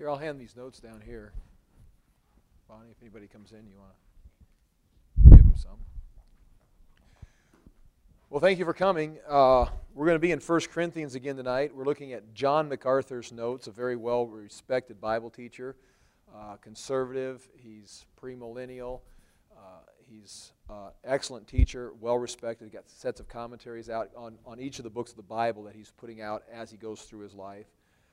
Here, I'll hand these notes down here. Bonnie, if anybody comes in, you want to give them some. Well, thank you for coming. We're going to be in 1 Corinthians again tonight. We're looking at John MacArthur's notes, a very well-respected Bible teacher, conservative. He's premillennial. He's an excellent teacher, well-respected. He's got sets of commentaries out on each of the books of the Bible that he's putting out as he goes through his life.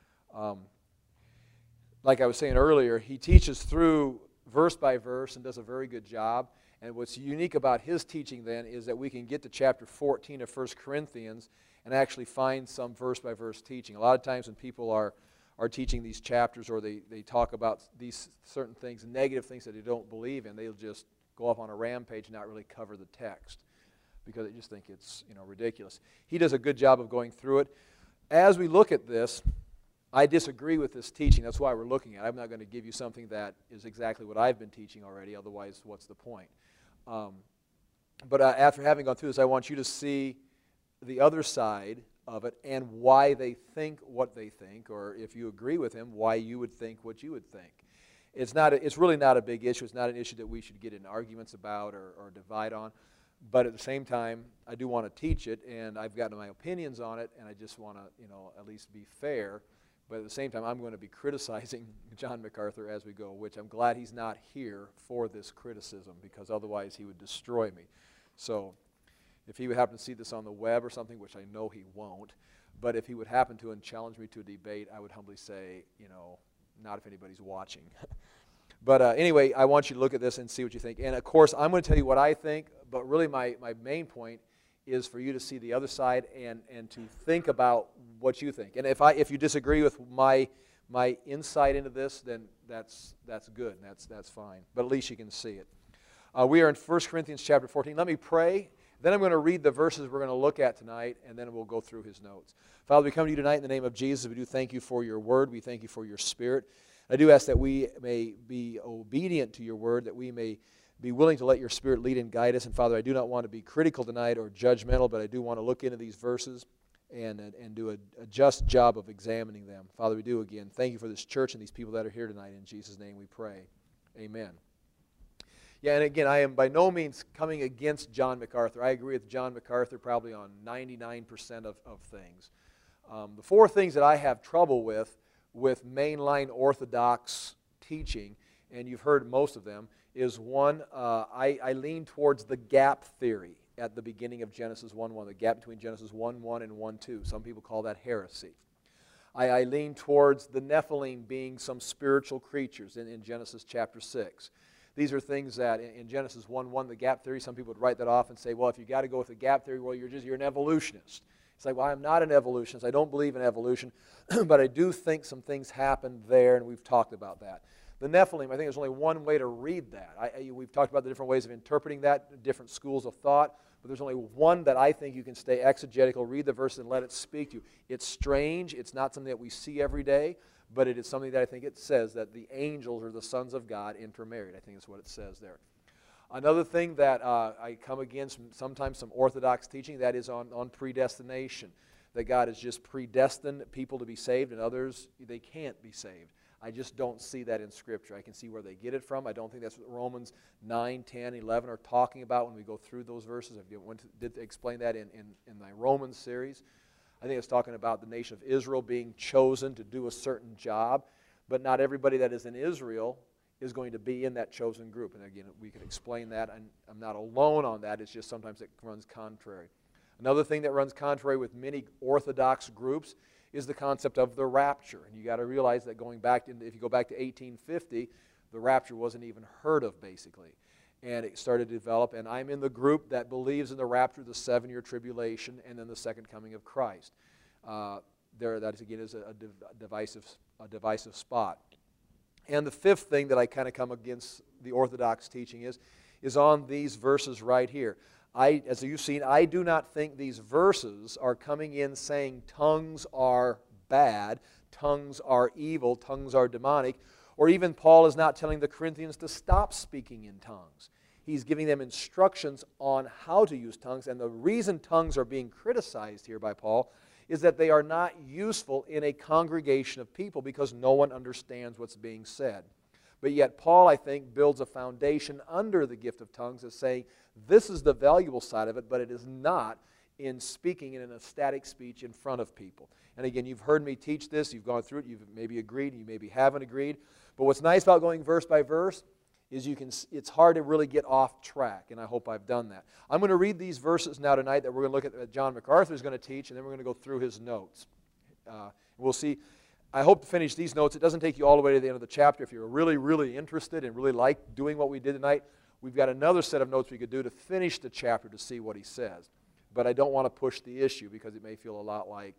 Like I was saying earlier, he teaches through verse by verse and does a very good job. And what's unique about his teaching then is that we can get to chapter 14 of 1 Corinthians and actually find some verse-by-verse teaching. A lot of times when people are teaching these chapters or they talk about these certain things, negative things that they don't believe in, they'll just go off on a rampage and not really cover the text because they just think it's ridiculous. He does a good job of going through it. As we look at this, I disagree with this teaching. That's why we're looking at it. I'm not going to give you something that is exactly what I've been teaching already. Otherwise, what's the point? But after having gone through this, I want you to see the other side of it and why they think what they think, or if you agree with him, why you would think what you would think. It's really not a big issue. It's not an issue that we should get in arguments about or divide on. But at the same time, I do want to teach it, and I've got my opinions on it, and I just want to, at least be fair. But at the same time, I'm going to be criticizing John MacArthur as we go, which I'm glad he's not here for this criticism, because otherwise he would destroy me. So if he would happen to see this on the web or something, which I know he won't, but if he would happen to and challenge me to a debate, I would humbly say, not if anybody's watching. But anyway, I want you to look at this and see what you think. And of course, I'm going to tell you what I think, but really my main point is for you to see the other side and to think about what you think. And if you disagree with my insight into this, then that's good, and that's fine. But at least you can see it. We are in 1 Corinthians chapter 14. Let me pray. Then I'm going to read the verses we're going to look at tonight, and then we'll go through his notes. Father, we come to you tonight in the name of Jesus. We do thank you for your word. We thank you for your Spirit. I do ask that we may be obedient to your word, that we may be willing to let your Spirit lead and guide us. And Father, I do not want to be critical tonight or judgmental, but I do want to look into these verses and do a just job of examining them. Father, we do again. Thank you for this church and these people that are here tonight. In Jesus' name we pray. Amen. Yeah, and again, I am by no means coming against John MacArthur. I agree with John MacArthur probably on 99% of things. The four things that I have trouble with mainline Orthodox teaching, and you've heard most of them, is one, I lean towards the gap theory at the beginning of Genesis 1:1, the gap between Genesis 1:1 and 1:2. Some people call that heresy. I lean towards the Nephilim being some spiritual creatures in Genesis chapter 6. These are things that in Genesis 1:1, the gap theory, some people would write that off and say, well, if you got to go with the gap theory, well, you're an evolutionist. It's like, well, I'm not an evolutionist. I don't believe in evolution, but I do think some things happened there, and we've talked about that. The Nephilim, I think there's only one way to read that. We've talked about the different ways of interpreting that, different schools of thought, but there's only one that I think you can stay exegetical, read the verse and let it speak to you. It's strange. It's not something that we see every day, but it is something that I think it says that the angels are the sons of God intermarried. I think that's what it says there. Another thing that I come against sometimes some Orthodox teaching, that is on predestination, that God has just predestined people to be saved and others, they can't be saved. I just don't see that in Scripture. I can see where they get it from. I don't think that's what Romans 9, 10, 11 are talking about when we go through those verses. I did explain that in my Romans series. I think it's talking about the nation of Israel being chosen to do a certain job, but not everybody that is in Israel is going to be in that chosen group. And again, we can explain that. I'm not alone on that. It's just sometimes it runs contrary. Another thing that runs contrary with many Orthodox groups is the concept of the rapture. And you got to realize that if you go back to 1850, the rapture wasn't even heard of, basically. And it started to develop, and I'm in the group that believes in the rapture, the 7-year tribulation, and then the second coming of Christ. That again is a divisive spot. And the fifth thing that I kind of come against the Orthodox teaching is on these verses right here. As you've seen, I do not think these verses are coming in saying tongues are bad, tongues are evil, tongues are demonic, or even Paul is not telling the Corinthians to stop speaking in tongues. He's giving them instructions on how to use tongues, and the reason tongues are being criticized here by Paul is that they are not useful in a congregation of people because no one understands what's being said. But yet Paul, I think, builds a foundation under the gift of tongues of saying this is the valuable side of it, but it is not in speaking in an ecstatic speech in front of people. And again, you've heard me teach this, you've gone through it, you've maybe agreed, you maybe haven't agreed. But what's nice about going verse by verse is it's hard to really get off track, and I hope I've done that. I'm going to read these verses now tonight that we're going to look at that John MacArthur is going to teach, and then we're going to go through his notes. We'll see. I hope to finish these notes. It doesn't take you all the way to the end of the chapter. If you're really, really interested and really like doing what we did tonight, we've got another set of notes we could do to finish the chapter to see what he says. But I don't want to push the issue because it may feel a lot like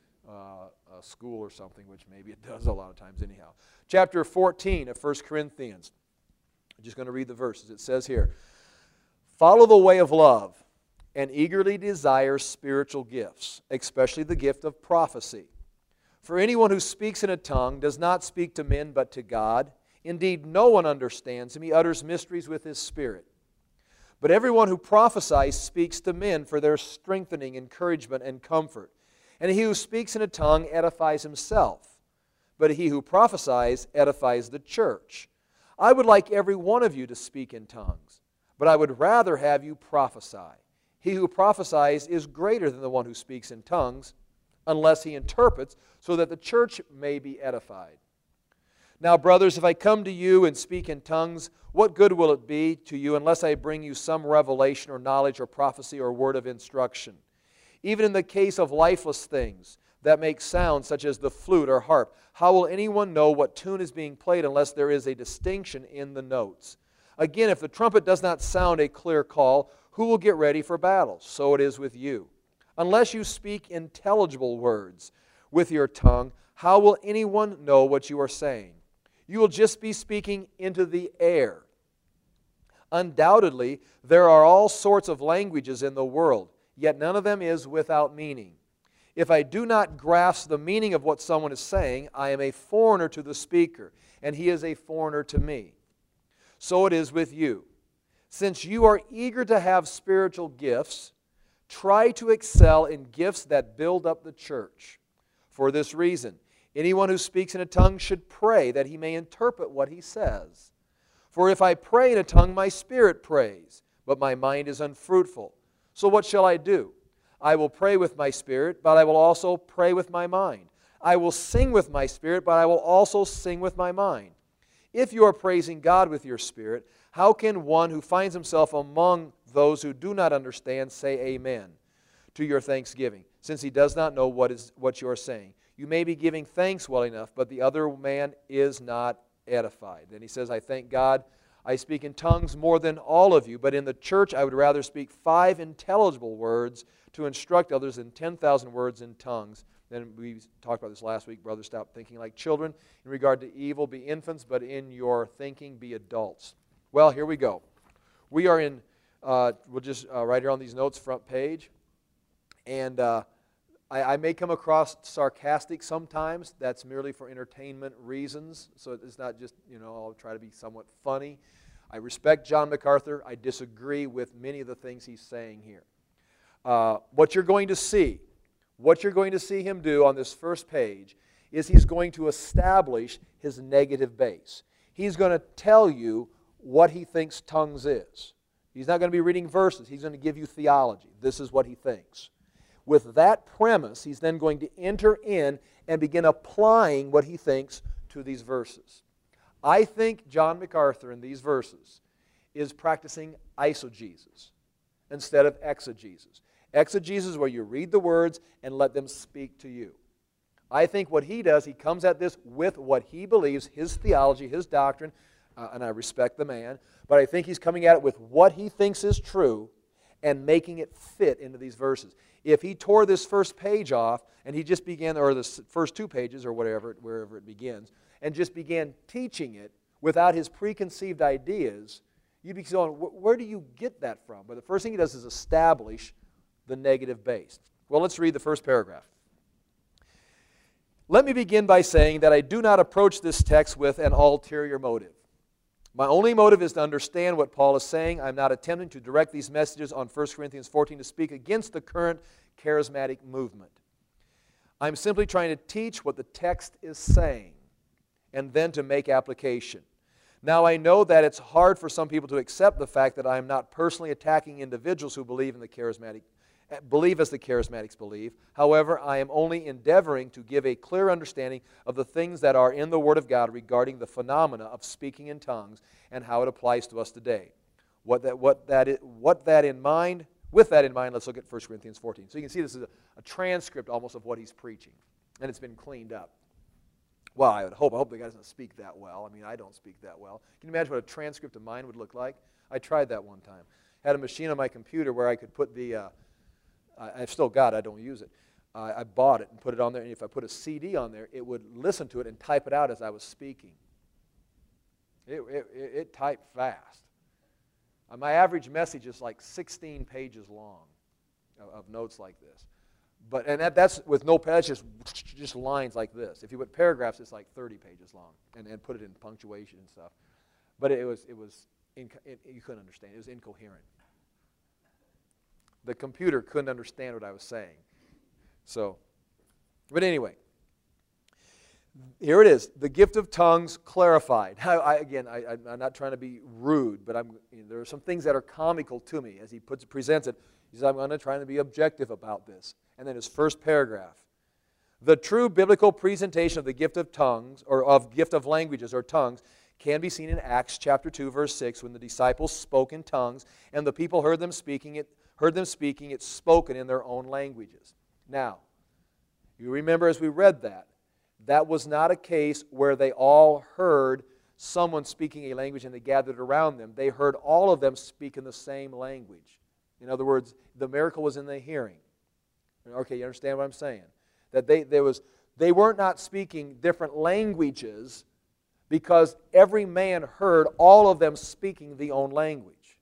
a school or something, which maybe it does a lot of times anyhow. Chapter 14 of 1 Corinthians. I'm just going to read the verses. It says here, "Follow the way of love and eagerly desire spiritual gifts, especially the gift of prophecy. For anyone who speaks in a tongue does not speak to men but to God. Indeed, no one understands him. He utters mysteries with his spirit. But everyone who prophesies speaks to men for their strengthening, encouragement, and comfort. And he who speaks in a tongue edifies himself. But he who prophesies edifies the church. I would like every one of you to speak in tongues, but I would rather have you prophesy. He who prophesies is greater than the one who speaks in tongues, unless he interprets, so that the church may be edified. Now, brothers, if I come to you and speak in tongues, what good will it be to you unless I bring you some revelation or knowledge or prophecy or word of instruction? Even in the case of lifeless things that make sound, such as the flute or harp, how will anyone know what tune is being played unless there is a distinction in the notes? Again, if the trumpet does not sound a clear call, who will get ready for battle? So it is with you. Unless you speak intelligible words with your tongue, how will anyone know what you are saying? You will just be speaking into the air. Undoubtedly, there are all sorts of languages in the world, yet none of them is without meaning. If I do not grasp the meaning of what someone is saying, I am a foreigner to the speaker, and he is a foreigner to me. So it is with you. Since you are eager to have spiritual gifts, try to excel in gifts that build up the church. For this reason, anyone who speaks in a tongue should pray that he may interpret what he says. For if I pray in a tongue, my spirit prays, but my mind is unfruitful. So what shall I do? I will pray with my spirit, but I will also pray with my mind. I will sing with my spirit, but I will also sing with my mind. If you are praising God with your spirit, how can one who finds himself among those who do not understand say amen to your thanksgiving, since he does not know what you are saying? You may be giving thanks well enough, but the other man is not edified. Then he says, I thank God I speak in tongues more than all of you, but in the church I would rather speak 5 intelligible words to instruct others than 10,000 words in tongues. Then we talked about this last week. Brothers, stop thinking like children. In regard to evil, be infants, but in your thinking, be adults. Well, here we go. We are in, we'll just write here on these notes, front page. And I may come across sarcastic sometimes. That's merely for entertainment reasons. So it's not just, I'll try to be somewhat funny. I respect John MacArthur. I disagree with many of the things he's saying here. What you're going to see him do on this first page is he's going to establish his negative base. He's going to tell you what he thinks tongues is. He's not going to be reading verses. He's going to give you theology. This is what he thinks. With that premise, he's then going to enter in and begin applying what he thinks to these verses. I think John MacArthur in these verses is practicing eisegesis instead of exegesis. Exegesis is where you read the words and let them speak to you. I think what he does, he comes at this with what he believes, his theology, his doctrine, and I respect the man, but I think he's coming at it with what he thinks is true and making it fit into these verses. If he tore this first page off and he just began, or the first 2 pages or whatever, wherever it begins, and just began teaching it without his preconceived ideas, you'd be going, where do you get that from? But the first thing he does is establish the negative base. Well, let's read the first paragraph. Let me begin by saying that I do not approach this text with an ulterior motive. My only motive is to understand what Paul is saying. I'm not attempting to direct these messages on 1 Corinthians 14 to speak against the current charismatic movement. I'm simply trying to teach what the text is saying and then to make application. Now, I know that it's hard for some people to accept the fact that I am not personally attacking individuals who believe as the charismatics believe. However, I am only endeavoring to give a clear understanding of the things that are in the Word of God regarding the phenomena of speaking in tongues and how it applies to us today. With that in mind, let's look at 1 Corinthians 14. So you can see this is a transcript almost of what he's preaching, and it's been cleaned up. Well, I hope the guy doesn't speak that well. I mean, I don't speak that well. Can you imagine what a transcript of mine would look like? I tried that one time. Had a machine on my computer where I could put the, I've still got it, I don't use it. I bought it and put it on there, and if I put a CD on there, it would listen to it and type it out as I was speaking. It typed fast. My average message is like 16 pages long of notes like this. And that's with no, that's just lines like this. If you put paragraphs, it's like 30 pages long, and put it in punctuation and stuff. But you couldn't understand. It was incoherent. The computer couldn't understand what I was saying. But anyway, here it is. The gift of tongues clarified. I'm not trying to be rude, but there are some things that are comical to me as he presents it. He says, I'm going to try to be objective about this. And then his first paragraph. The true biblical presentation of the gift of tongues, or of gift of languages or tongues, can be seen in Acts chapter 2, verse 6, when the disciples spoke in tongues, and the people heard them speaking it spoken in their own languages. Now, you remember as we read that was not a case where they all heard someone speaking a language and they gathered around them. They heard all of them speak in the same language. In other words, the miracle was in the hearing. Okay, you understand what I'm saying? That they weren't not speaking different languages because every man heard all of them speaking the own language.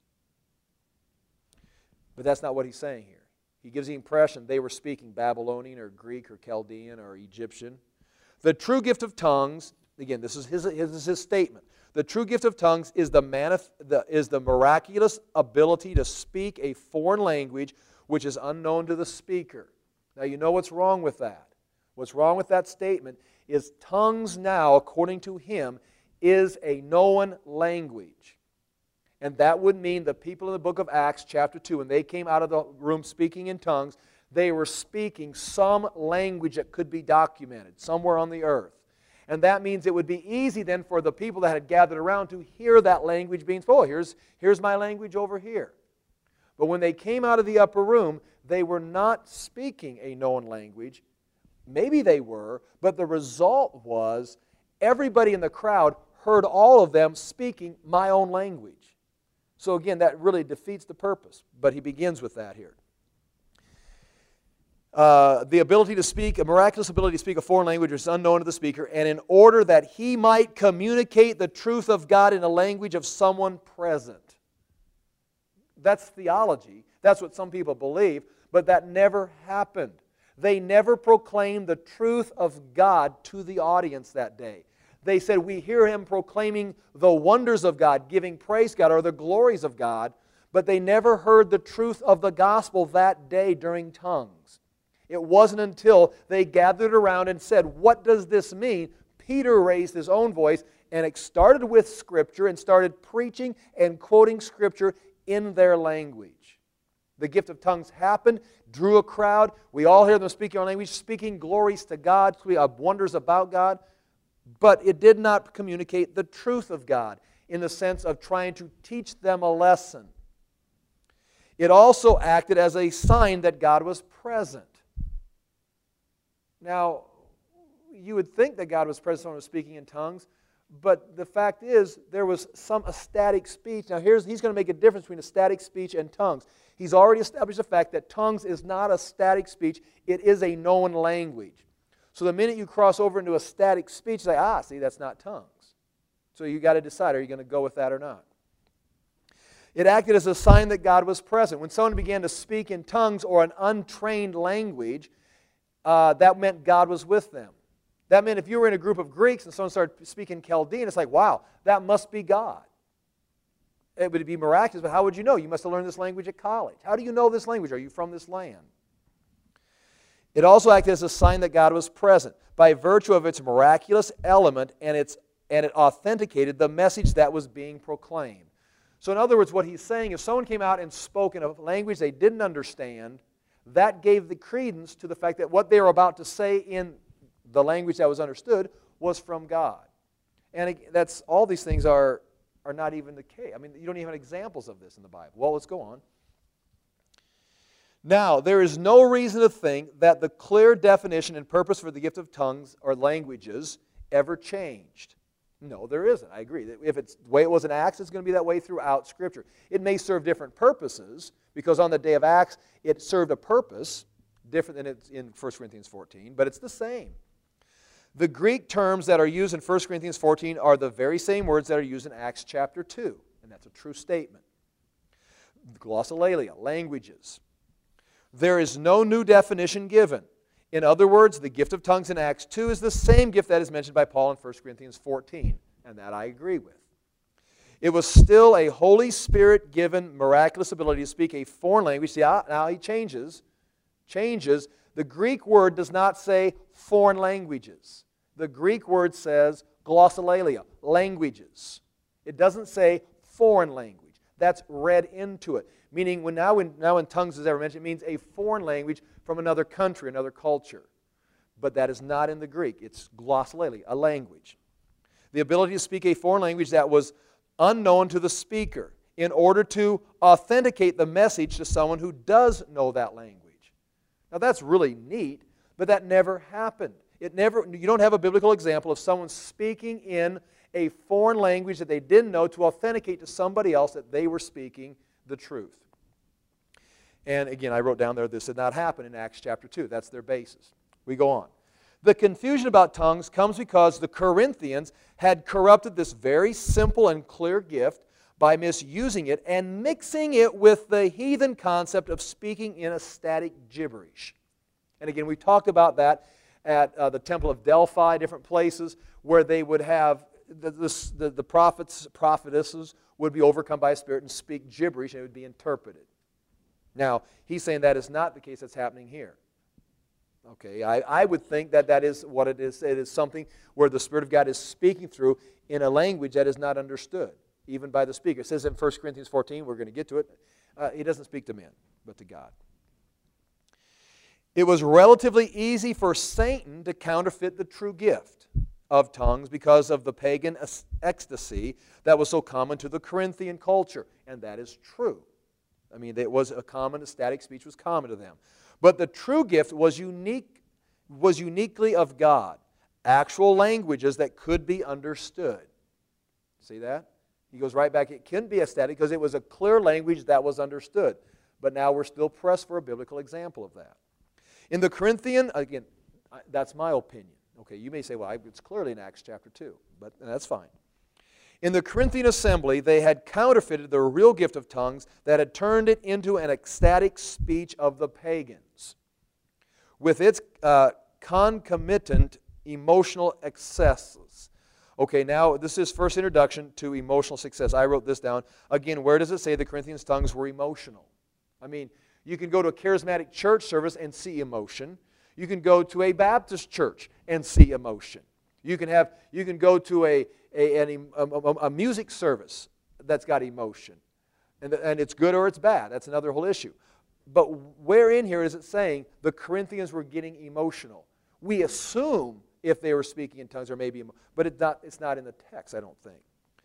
But that's not what he's saying here. He gives the impression they were speaking Babylonian or Greek or Chaldean or Egyptian. The true gift of tongues, again, this is his statement. The true gift of tongues is the miraculous ability to speak a foreign language which is unknown to the speaker. Now, you know what's wrong with that. What's wrong with that statement is tongues now, according to him, is a known language. And that would mean the people in the book of Acts, chapter 2, when they came out of the room speaking in tongues, they were speaking some language that could be documented somewhere on the earth. And that means it would be easy then for the people that had gathered around to hear that language being spoken. Oh, here's my language over here. But when they came out of the upper room, they were not speaking a known language. Maybe they were, but the result was everybody in the crowd heard all of them speaking my own language. So again, that really defeats the purpose. But he begins with that here. The ability to speak, a miraculous ability to speak a foreign language is unknown to the speaker, and in order that he might communicate the truth of God in a language of someone present. That's theology. That's what some people believe, but that never happened. They never proclaimed the truth of God to the audience that day. They said, we hear him proclaiming the wonders of God, giving praise to God, or the glories of God, but they never heard the truth of the gospel that day during tongues. It wasn't until they gathered around and said, what does this mean? Peter raised his own voice, and it started with Scripture and started preaching and quoting Scripture in their language. The gift of tongues happened, drew a crowd. We all hear them speaking our language, speaking glories to God, wonders about God. But it did not communicate the truth of God in the sense of trying to teach them a lesson. It also acted as a sign that God was present. Now, you would think that God was present when he was speaking in tongues, but the fact is there was some ecstatic speech. Now he's going to make a difference between ecstatic speech and tongues. He's already established the fact that tongues is not a static speech, it is a known language. So the minute you cross over into a static speech, you say, see, that's not tongues. So you got to decide, are you going to go with that or not? It acted as a sign that God was present. When someone began to speak in tongues or an untrained language, that meant God was with them. That meant if you were in a group of Greeks and someone started speaking Chaldean, it's like, wow, that must be God. It would be miraculous, but how would you know? You must have learned this language at college. How do you know this language? Are you from this land? It also acted as a sign that God was present by virtue of its miraculous element, and it authenticated the message that was being proclaimed. So in other words, what he's saying, if someone came out and spoke in a language they didn't understand, that gave the credence to the fact that what they were about to say in the language that was understood was from God. And that's all these things are not even the case. I mean, you don't even have examples of this in the Bible. Well, let's go on. Now, there is no reason to think that the clear definition and purpose for the gift of tongues or languages ever changed. No, there isn't. I agree. If it's the way it was in Acts, it's going to be that way throughout Scripture. It may serve different purposes, because on the day of Acts, it served a purpose different than it's in 1 Corinthians 14, but it's the same. The Greek terms that are used in 1 Corinthians 14 are the very same words that are used in Acts chapter 2, and that's a true statement. Glossolalia, languages. There is no new definition given. In other words, the gift of tongues in Acts 2 is the same gift that is mentioned by Paul in 1 Corinthians 14, and that I agree with. It was still a Holy Spirit-given miraculous ability to speak a foreign language. See, now he changes. The Greek word does not say foreign languages. The Greek word says glossolalia, languages. It doesn't say foreign language. That's read into it. Meaning, when tongues is ever mentioned, it means a foreign language from another country, another culture. But that is not in the Greek. It's glossolalia, a language. The ability to speak a foreign language that was unknown to the speaker in order to authenticate the message to someone who does know that language. Now, that's really neat, but that never happened. You don't have a biblical example of someone speaking in a foreign language that they didn't know to authenticate to somebody else that they were speaking the truth. And again, I wrote down there, this did not happen in Acts chapter 2. That's their basis. We go on. The confusion about tongues comes because the Corinthians had corrupted this very simple and clear gift by misusing it and mixing it with the heathen concept of speaking in ecstatic gibberish. And again, we talked about that at the Temple of Delphi, different places where they would have the prophets, prophetesses would be overcome by a spirit and speak gibberish, and it would be interpreted. Now, he's saying that is not the case that's happening here. Okay, I would think that is what it is. It is something where the Spirit of God is speaking through in a language that is not understood, even by the speaker. It says in 1 Corinthians 14, we're going to get to it, he doesn't speak to men, but to God. It was relatively easy for Satan to counterfeit the true gift of tongues because of the pagan ecstasy that was so common to the Corinthian culture, and that is true. I mean, it was a common, ecstatic speech was common to them. But the true gift was uniquely of God, actual languages that could be understood. See that? He goes right back, it couldn't be ecstatic because it was a clear language that was understood. But now we're still pressed for a biblical example of that. In the Corinthian, again, that's my opinion. Okay, you may say, well, it's clearly in Acts chapter 2, but that's fine. In the Corinthian assembly, they had counterfeited the real gift of tongues that had turned it into an ecstatic speech of the pagans, with its concomitant emotional excesses. Okay, now this is first introduction to emotional success. I wrote this down. Again, where does it say the Corinthians' tongues were emotional? I mean, you can go to a charismatic church service and see emotion. You can go to a Baptist church and see emotion. You can go to a music service that's got emotion. And it's good or it's bad. That's another whole issue. But where in here is it saying the Corinthians were getting emotional? We assume if they were speaking in tongues or maybe, but it's not in the text, I don't think.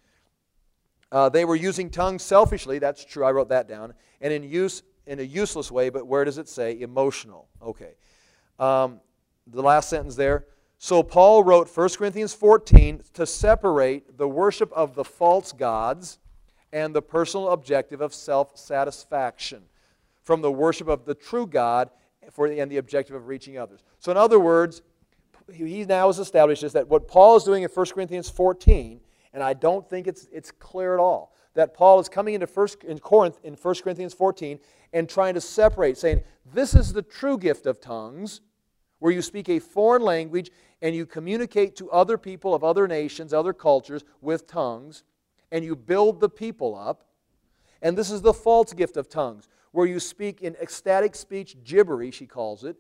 They were using tongues selfishly. That's true. I wrote that down. And in a useless way, but where does it say emotional? Okay. The last sentence there. So Paul wrote 1 Corinthians 14 to separate the worship of the false gods and the personal objective of self-satisfaction from the worship of the true God and the objective of reaching others. So in other words, he now has established this, that what Paul is doing in 1 Corinthians 14, and I don't think it's clear at all, that Paul is coming into Corinth in 1 Corinthians 14 and trying to separate, saying, this is the true gift of tongues, where you speak a foreign language and you communicate to other people of other nations, other cultures with tongues, and you build the people up. And this is the false gift of tongues, where you speak in ecstatic speech, gibberish, he calls it,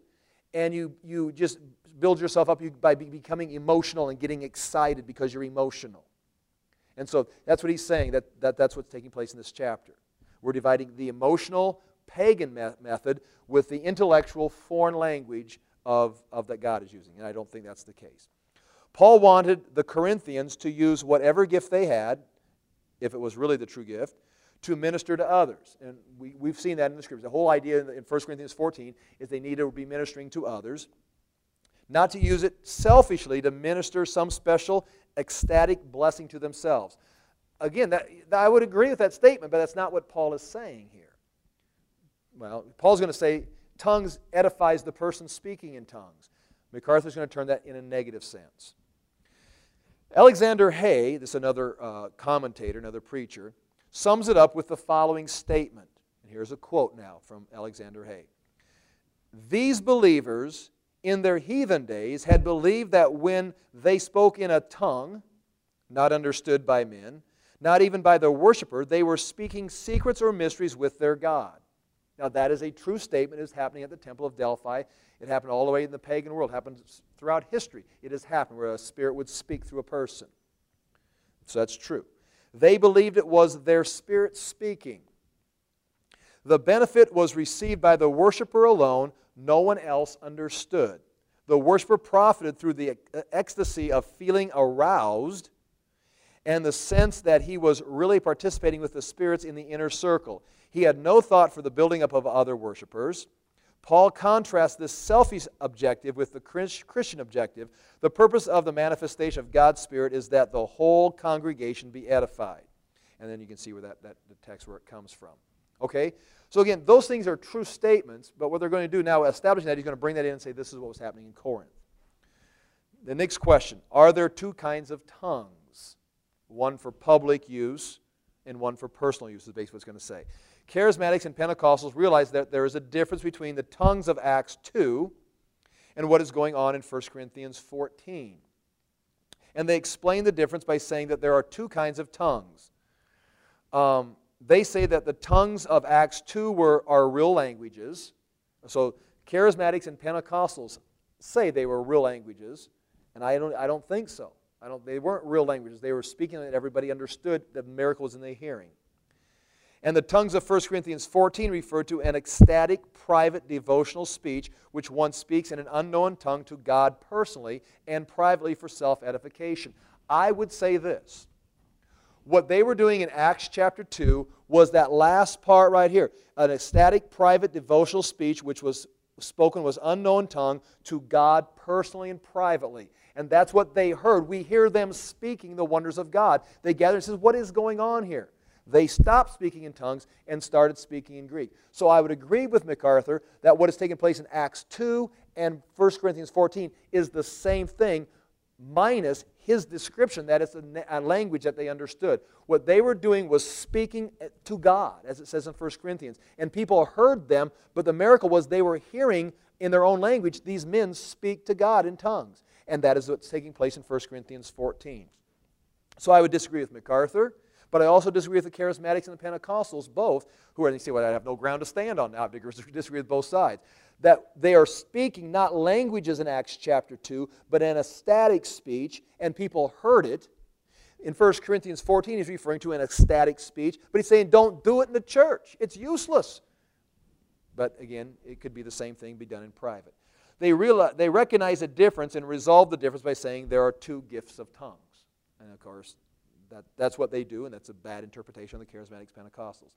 and you just build yourself up by becoming emotional and getting excited because you're emotional. And so that's what he's saying, that's what's taking place in this chapter. We're dividing the emotional pagan method with the intellectual foreign language of that God is using, and I don't think that's the case. Paul wanted the Corinthians to use whatever gift they had, if it was really the true gift, to minister to others. And we've seen that in the Scriptures. The whole idea in 1 Corinthians 14 is they need to be ministering to others, not to use it selfishly to minister some special ecstatic blessing to themselves. Again, I would agree with that statement, but that's not what Paul is saying here. Well, Paul's going to say tongues edifies the person speaking in tongues. MacArthur's going to turn that in a negative sense. Alexander Hay, this is another commentator, another preacher, sums it up with the following statement. And here's a quote now from Alexander Hay. These believers in their heathen days had believed that when they spoke in a tongue, not understood by men, not even by the worshiper, they were speaking secrets or mysteries with their God. Now that is a true statement. It is happening at the Temple of Delphi. It happened all the way in the pagan world. It happened throughout history. It has happened where a spirit would speak through a person. So that's true. They believed it was their spirit speaking. The benefit was received by the worshiper alone. No one else understood. The worshiper profited through the ecstasy of feeling aroused and the sense that he was really participating with the spirits in the inner circle. He had no thought for the building up of other worshipers. Paul contrasts this selfish objective with the Christian objective. The purpose of the manifestation of God's Spirit is that the whole congregation be edified. And then you can see where the text where it comes from. Okay? So again, those things are true statements, but what they're going to do now, establishing that, he's going to bring that in and say this is what was happening in Corinth. The next question, are there two kinds of tongues? One for public use and one for personal use is basically what it's going to say. Charismatics and Pentecostals realize that there is a difference between the tongues of Acts 2 and what is going on in 1 Corinthians 14. And they explain the difference by saying that there are two kinds of tongues. They say that the tongues of Acts 2 are real languages. So Charismatics and Pentecostals say they were real languages, and I don't think so. They weren't real languages. They were speaking that everybody understood the miracles in their hearing. And the tongues of 1 Corinthians 14 refer to an ecstatic, private, devotional speech which one speaks in an unknown tongue to God personally and privately for self-edification. I would say this. What they were doing in Acts chapter 2 was that last part right here. An ecstatic, private, devotional speech which was spoken was unknown tongue to God personally and privately. And that's what they heard. We hear them speaking the wonders of God. They gathered and said, what is going on here? They stopped speaking in tongues and started speaking in Greek. So I would agree with MacArthur that what is taking place in Acts 2 and 1 Corinthians 14 is the same thing, minus his description that it's a language that they understood. What they were doing was speaking to God, as it says in 1 Corinthians. And people heard them, but the miracle was they were hearing in their own language these men speak to God in tongues. And that is what's taking place in 1 Corinthians 14. So I would disagree with MacArthur. But I also disagree with the Charismatics and the Pentecostals, both, who are, and you say, well, I have no ground to stand on now. I disagree with both sides. That they are speaking not languages in Acts chapter 2, but an ecstatic speech, and people heard it. In 1 Corinthians 14, he's referring to an ecstatic speech, but he's saying, don't do it in the church. It's useless. But again, it could be the same thing, be done in private. They recognize a difference and resolve the difference by saying there are two gifts of tongues. And of course, that's what they do, and that's a bad interpretation of the Charismatics Pentecostals.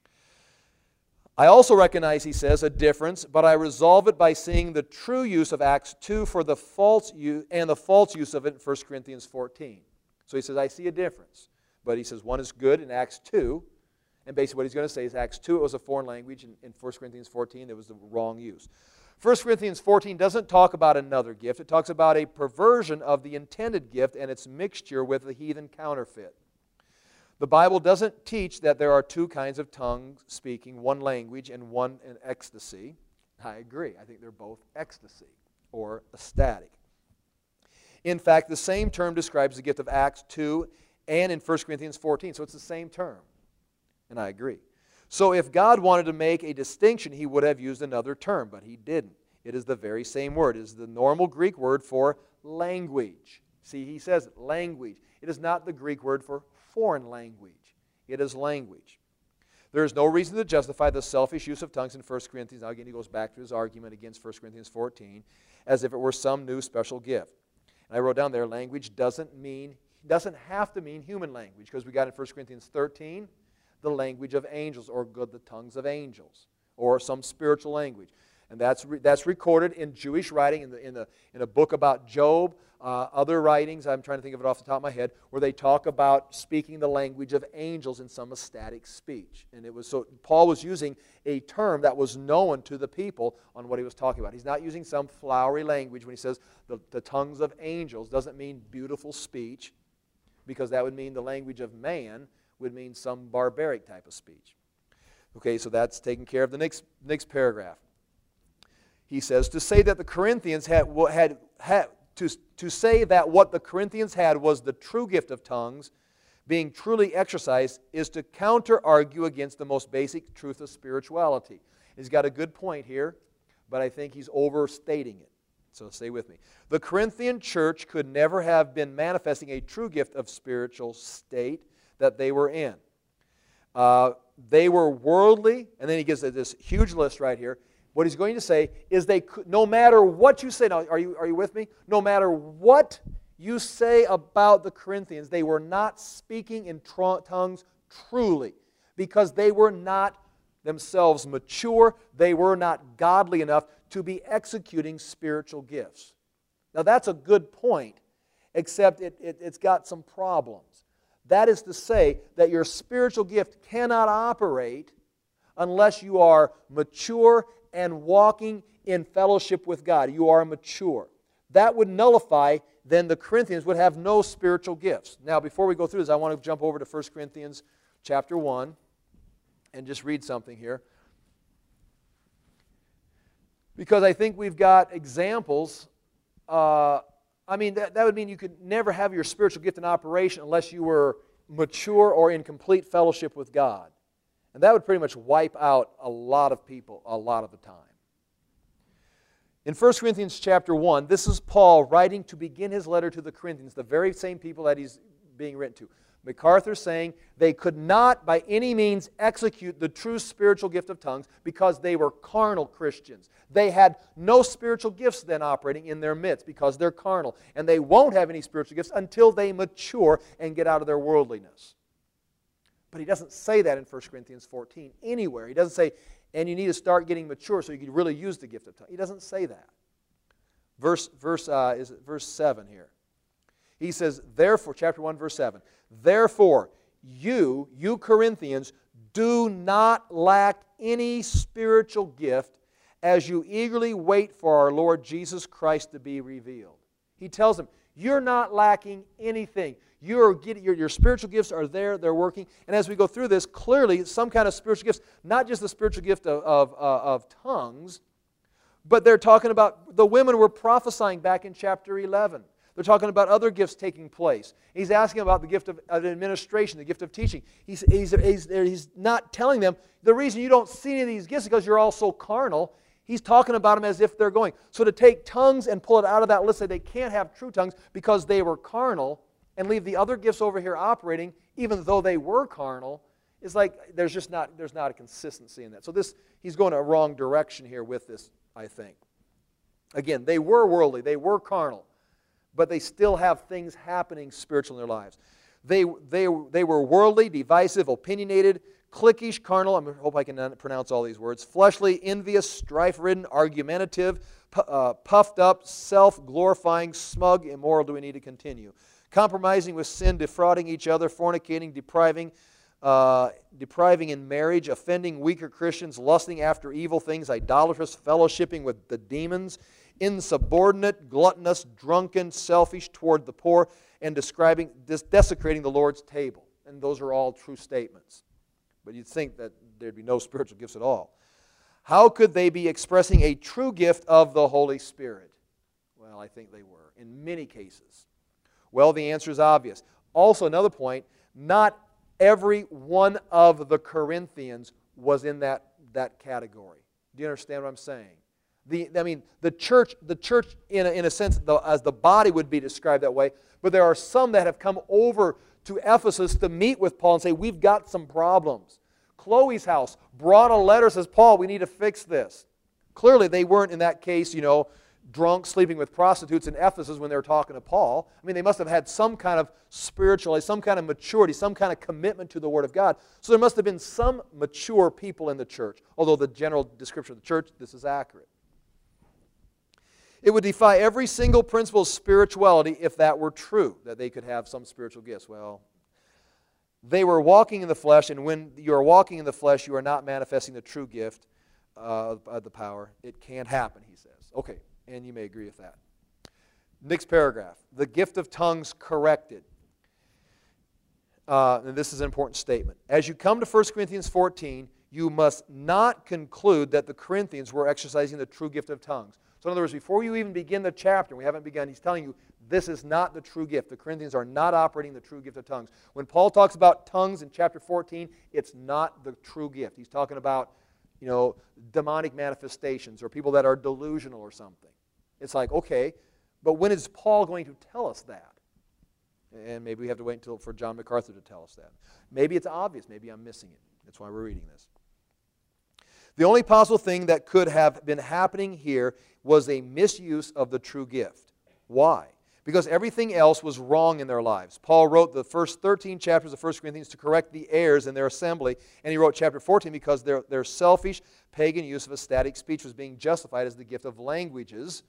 I also recognize, he says, a difference, but I resolve it by seeing the true use of Acts 2 for the false use and the false use of it in 1 Corinthians 14. So he says, I see a difference. But he says one is good in Acts 2, and basically what he's going to say is Acts 2, it was a foreign language, and in 1 Corinthians 14, it was the wrong use. 1 Corinthians 14 doesn't talk about another gift. It talks about a perversion of the intended gift and its mixture with the heathen counterfeit. The Bible doesn't teach that there are two kinds of tongue speaking, one language and one in ecstasy. I agree. I think they're both ecstasy or ecstatic. In fact, the same term describes the gift of Acts 2 and in 1 Corinthians 14. So it's the same term. And I agree. So if God wanted to make a distinction, he would have used another term, but he didn't. It is the very same word. It is the normal Greek word for language. See, he says language. It is not the Greek word for foreign language. It is language. There is no reason to justify the selfish use of tongues in 1 Corinthians. Now again, he goes back to his argument against 1 Corinthians 14, as if it were some new special gift. And I wrote down there, language doesn't have to mean human language, because we got in 1 Corinthians 13, the language of angels, or the tongues of angels, or some spiritual language. And that's recorded in Jewish writing, in a book about Job, other writings, I'm trying to think of it off the top of my head, where they talk about speaking the language of angels in some ecstatic speech. And so Paul was using a term that was known to the people on what he was talking about. He's not using some flowery language when he says the tongues of angels. Doesn't mean beautiful speech, because that would mean the language of man would mean some barbaric type of speech. Okay, so that's taken care of. The next paragraph. He says, to say that the Corinthians to say that what the Corinthians had was the true gift of tongues, being truly exercised, is to counter-argue against the most basic truth of spirituality. He's got a good point here, but I think he's overstating it. So stay with me. The Corinthian church could never have been manifesting a true gift of spiritual state that they were in. They were worldly, and then he gives this huge list right here. What he's going to say is no matter what you say, now are you with me? No matter what you say about the Corinthians, they were not speaking in tongues truly, because they were not themselves mature. They were not godly enough to be executing spiritual gifts. Now that's a good point, except it's got some problems. That is to say that your spiritual gift cannot operate unless you are mature and walking in fellowship with God. You are mature. That would nullify, then the Corinthians would have no spiritual gifts. Now, before we go through this, I want to jump over to 1 Corinthians chapter 1 and just read something here. Because I think we've got examples. That would mean you could never have your spiritual gift in operation unless you were mature or in complete fellowship with God. And that would pretty much wipe out a lot of people a lot of the time. In 1 Corinthians chapter 1, this is Paul writing to begin his letter to the Corinthians, the very same people that he's being written to. MacArthur saying they could not by any means execute the true spiritual gift of tongues because they were carnal Christians. They had no spiritual gifts then operating in their midst because they're carnal. And they won't have any spiritual gifts until they mature and get out of their worldliness. But he doesn't say that in 1 Corinthians 14 anywhere. He doesn't say, and you need to start getting mature so you can really use the gift of tongues. He doesn't say that. Verse 7 here. He says, therefore, chapter 1, verse 7, therefore, you Corinthians, do not lack any spiritual gift as you eagerly wait for our Lord Jesus Christ to be revealed. He tells them, you're not lacking anything. Your spiritual gifts are there, they're working. And as we go through this, clearly some kind of spiritual gifts, not just the spiritual gift of tongues, but they're talking about, the women were prophesying back in chapter 11. They're talking about other gifts taking place. He's asking about the gift of administration, the gift of teaching. He's not telling them, the reason you don't see any of these gifts is because you're all so carnal. He's talking about them as if they're going. So to take tongues and pull it out of that list, say they can't have true tongues because they were carnal, and leave the other gifts over here operating, even though they were carnal, is like there's not a consistency in that. So he's going a wrong direction here with this, I think. Again, they were worldly, they were carnal, but they still have things happening spiritual in their lives. They were worldly, divisive, opinionated, cliquish, carnal, I hope I can pronounce all these words, fleshly, envious, strife-ridden, argumentative, puffed up, self-glorifying, smug, immoral. Do we need to continue? Compromising with sin, defrauding each other, fornicating, depriving in marriage, offending weaker Christians, lusting after evil things, idolatrous, fellowshipping with the demons, insubordinate, gluttonous, drunken, selfish toward the poor, and desecrating the Lord's table. And those are all true statements. But you'd think that there'd be no spiritual gifts at all. How could they be expressing a true gift of the Holy Spirit? Well, I think they were, in many cases. Well, the answer is obvious. Also, another point, not every one of the Corinthians was in that category. Do you understand what I'm saying? The church in a sense, as the body would be described that way, but there are some that have come over to Ephesus to meet with Paul and say, we've got some problems. Chloe's house brought a letter, says, Paul, we need to fix this. Clearly, they weren't in that case, drunk, sleeping with prostitutes in Ephesus when they were talking to Paul. They must have had some kind of spirituality, some kind of maturity, some kind of commitment to the Word of God. So there must have been some mature people in the church, although the general description of the church, this is accurate. It would defy every single principle of spirituality if that were true, that they could have some spiritual gifts. Well, they were walking in the flesh, and when you are walking in the flesh, you are not manifesting the true gift of the power. It can't happen, he says. Okay, and you may agree with that. Next paragraph. The gift of tongues corrected. And this is an important statement. As you come to 1 Corinthians 14, you must not conclude that the Corinthians were exercising the true gift of tongues. So in other words, before you even begin the chapter, we haven't begun, he's telling you this is not the true gift. The Corinthians are not operating the true gift of tongues. When Paul talks about tongues in chapter 14, it's not the true gift. He's talking about, demonic manifestations or people that are delusional or something. It's like, okay, but when is Paul going to tell us that? And maybe we have to wait until for John MacArthur to tell us that. Maybe it's obvious. Maybe I'm missing it. That's why we're reading this. The only possible thing that could have been happening here was a misuse of the true gift. Why? Because everything else was wrong in their lives. Paul wrote the first 13 chapters of 1 Corinthians to correct the errors in their assembly, and he wrote chapter 14 because their selfish, pagan use of ecstatic speech was being justified as the gift of languages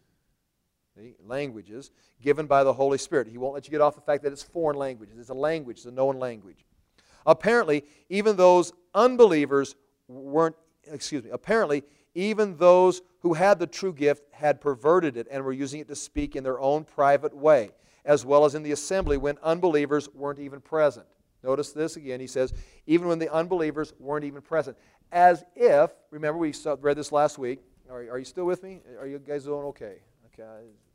given by the Holy Spirit. He won't let you get off the fact that it's foreign languages. It's a language, it's a known language. Apparently, even those who had the true gift had perverted it and were using it to speak in their own private way, as well as in the assembly when unbelievers weren't even present. Notice this again. He says, even when the unbelievers weren't even present. As if, remember we read this last week. Are you still with me? Are you guys doing okay? Okay.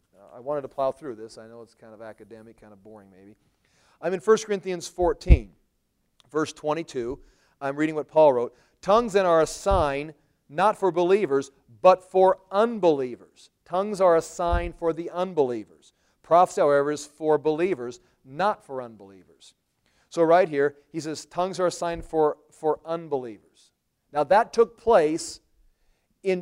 I wanted to plow through this. I know it's kind of academic, kind of boring maybe. I'm in 1 Corinthians 14, verse 22. I'm reading what Paul wrote. Tongues then are a sign not for believers, but for unbelievers. Tongues are a sign for the unbelievers. Prophecy, however, is for believers, not for unbelievers. So right here, he says tongues are a sign for unbelievers. Now that took place in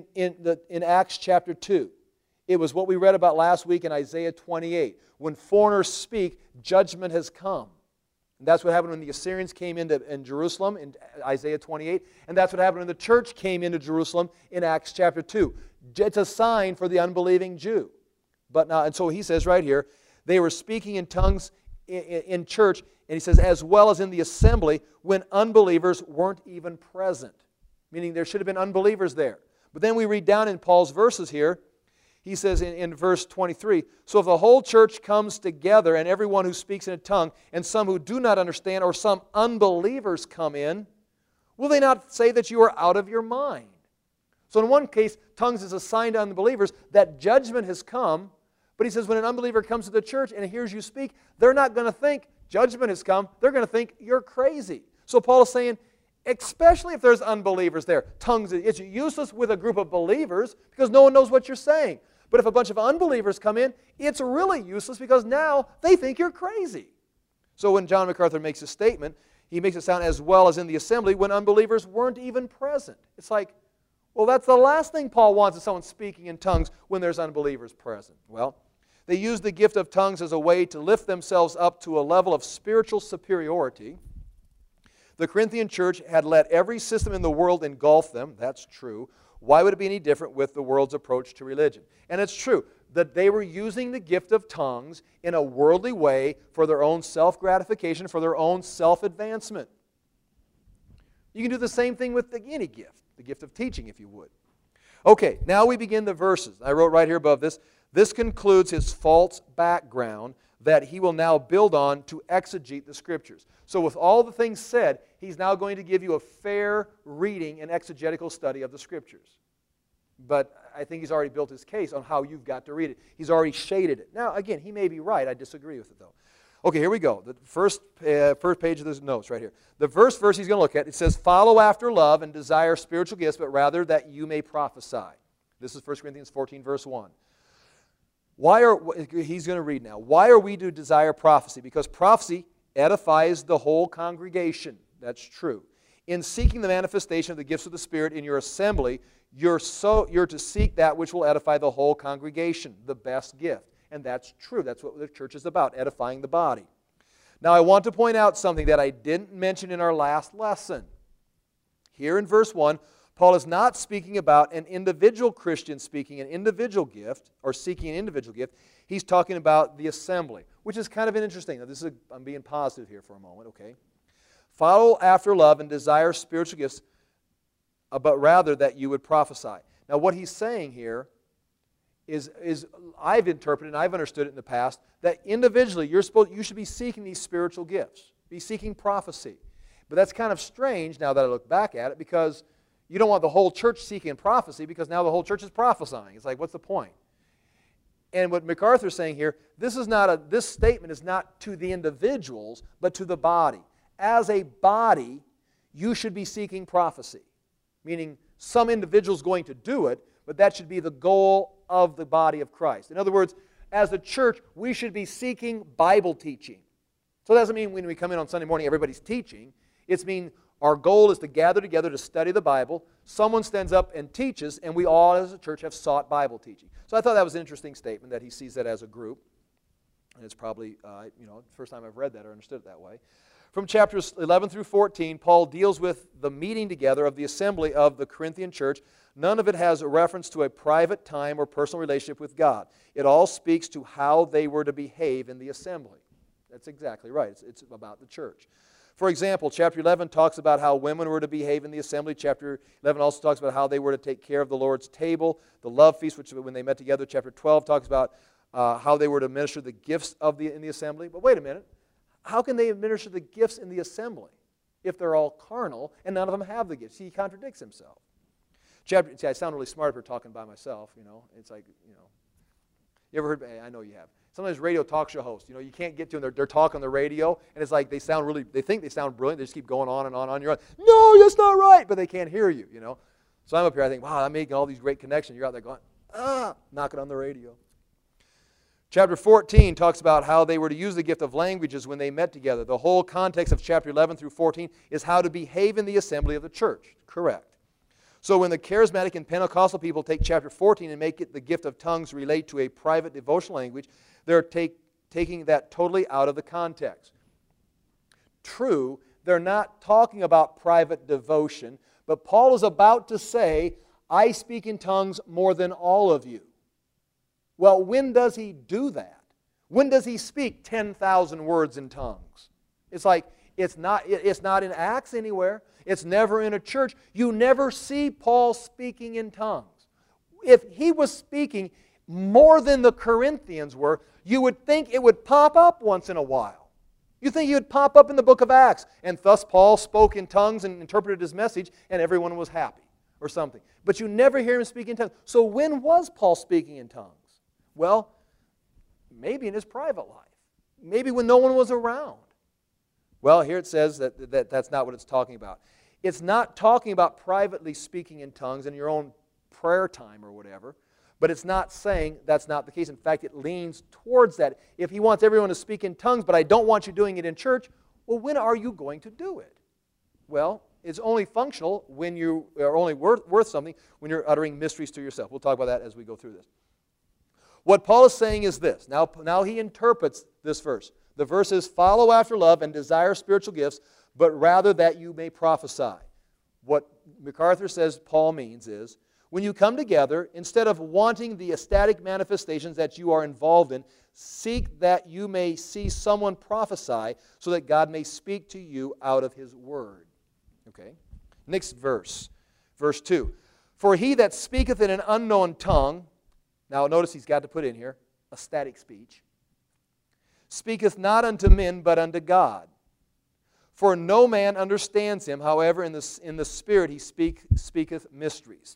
Acts chapter 2. It was what we read about last week in Isaiah 28. When foreigners speak, judgment has come. And that's what happened when the Assyrians came in Jerusalem in Isaiah 28. And that's what happened when the church came into Jerusalem in Acts chapter 2. It's a sign for the unbelieving Jew. And so he says right here, they were speaking in tongues in church, and he says, as well as in the assembly, when unbelievers weren't even present. Meaning there should have been unbelievers there. But then we read down in Paul's verses here, he says in verse 23, so if the whole church comes together and everyone who speaks in a tongue and some who do not understand or some unbelievers come in, will they not say that you are out of your mind? So in one case, tongues is a sign to unbelievers that judgment has come. But he says when an unbeliever comes to the church and hears you speak, they're not going to think judgment has come. They're going to think you're crazy. So Paul is saying, especially if there's unbelievers there, tongues, it's useless with a group of believers because no one knows what you're saying. But if a bunch of unbelievers come in, it's really useless because now they think you're crazy. So when John MacArthur makes a statement, he makes it sound as well as in the assembly when unbelievers weren't even present. It's like, well, that's the last thing Paul wants is someone speaking in tongues when there's unbelievers present. Well, they used the gift of tongues as a way to lift themselves up to a level of spiritual superiority. The Corinthian church had let every system in the world engulf them. That's true. Why would it be any different with the world's approach to religion? And it's true that they were using the gift of tongues in a worldly way for their own self-gratification, for their own self-advancement. You can do the same thing with any gift, the gift of teaching if you would. Okay, now we begin the verses. I wrote right here above this. This concludes his false background that he will now build on to exegete the Scriptures. So with all the things said, he's now going to give you a fair reading and exegetical study of the Scriptures. But I think he's already built his case on how you've got to read it. He's already shaded it. Now, again, he may be right. I disagree with it, though. Okay, here we go. The first page of the notes right here. The first verse he's going to look at, it says, follow after love and desire spiritual gifts, but rather that you may prophesy. This is 1 Corinthians 14, verse 1. He's going to read now. Why are we to desire prophecy? Because prophecy edifies the whole congregation. That's true. In seeking the manifestation of the gifts of the Spirit in your assembly, you're to seek that which will edify the whole congregation, the best gift. And that's true. That's what the church is about, edifying the body. Now, I want to point out something that I didn't mention in our last lesson. Here in verse 1, Paul is not speaking about an individual Christian speaking an individual gift or seeking an individual gift. He's talking about the assembly, which is kind of interesting. Now, I'm being positive here for a moment, okay? Follow after love and desire spiritual gifts, but rather that you would prophesy. Now, what he's saying here is I've interpreted and I've understood it in the past that individually you should be seeking these spiritual gifts, be seeking prophecy. But that's kind of strange now that I look back at it, because you don't want the whole church seeking prophecy, because now the whole church is prophesying. It's like, what's the point? And what MacArthur's saying here, this statement is not to the individuals, but to the body. As a body, you should be seeking prophecy. Meaning, some individual's going to do it, but that should be the goal of the body of Christ. In other words, as a church, we should be seeking Bible teaching. So that doesn't mean when we come in on Sunday morning, everybody's teaching. It's mean our goal is to gather together to study the Bible. Someone stands up and teaches, and we all as a church have sought Bible teaching. So I thought that was an interesting statement, that he sees that as a group. And it's probably, the first time I've read that or understood it that way. From chapters 11 through 14, Paul deals with the meeting together of the assembly of the Corinthian church. None of it has a reference to a private time or personal relationship with God. It all speaks to how they were to behave in the assembly. That's exactly right. It's about the church. For example, chapter 11 talks about how women were to behave in the assembly. Chapter 11 also talks about how they were to take care of the Lord's table, the love feast, which when they met together. Chapter 12 talks about how they were to administer the gifts in the assembly. But wait a minute. How can they administer the gifts in the assembly if they're all carnal and none of them have the gifts? He contradicts himself. I sound really smart if we're talking by myself, It's like, You ever heard, I know you have. Sometimes radio talk show hosts, you can't get to them. They're talking on the radio, and it's like they think they sound brilliant. They just keep going on and on. You're like, no, that's not right, but they can't hear you, So I'm up here, I think, wow, I'm making all these great connections. You're out there going, knocking on the radio. Chapter 14 talks about how they were to use the gift of languages when they met together. The whole context of chapter 11 through 14 is how to behave in the assembly of the church. Correct. So when the charismatic and Pentecostal people take chapter 14 and make it the gift of tongues relate to a private devotional language, they're taking that totally out of the context. True, they're not talking about private devotion, but Paul is about to say, I speak in tongues more than all of you. Well, when does he do that? When does he speak 10,000 words in tongues? It's like, it's not in Acts anywhere. It's never in a church. You never see Paul speaking in tongues. If he was speaking more than the Corinthians were, you would think it would pop up once in a while. You think it would pop up in the book of Acts, and thus Paul spoke in tongues and interpreted his message, and everyone was happy or something. But you never hear him speak in tongues. So when was Paul speaking in tongues? Well, maybe in his private life. Maybe when no one was around. Well, here it says that's not what it's talking about. It's not talking about privately speaking in tongues in your own prayer time or whatever, but it's not saying that's not the case. In fact, it leans towards that. If he wants everyone to speak in tongues, but I don't want you doing it in church, well, when are you going to do it? Well, it's only functional when you are only worth something when you're uttering mysteries to yourself. We'll talk about that as we go through this. What Paul is saying is this. Now he interprets this verse. The verse is, follow after love and desire spiritual gifts, but rather that you may prophesy. What MacArthur says Paul means is, when you come together, instead of wanting the ecstatic manifestations that you are involved in, seek that you may see someone prophesy so that God may speak to you out of His Word. Okay? Next verse. Verse 2. For he that speaketh in an unknown tongue, now notice he's got to put in here, ecstatic speech, speaketh not unto men, but unto God. For no man understands him, however, in the Spirit he speaketh mysteries.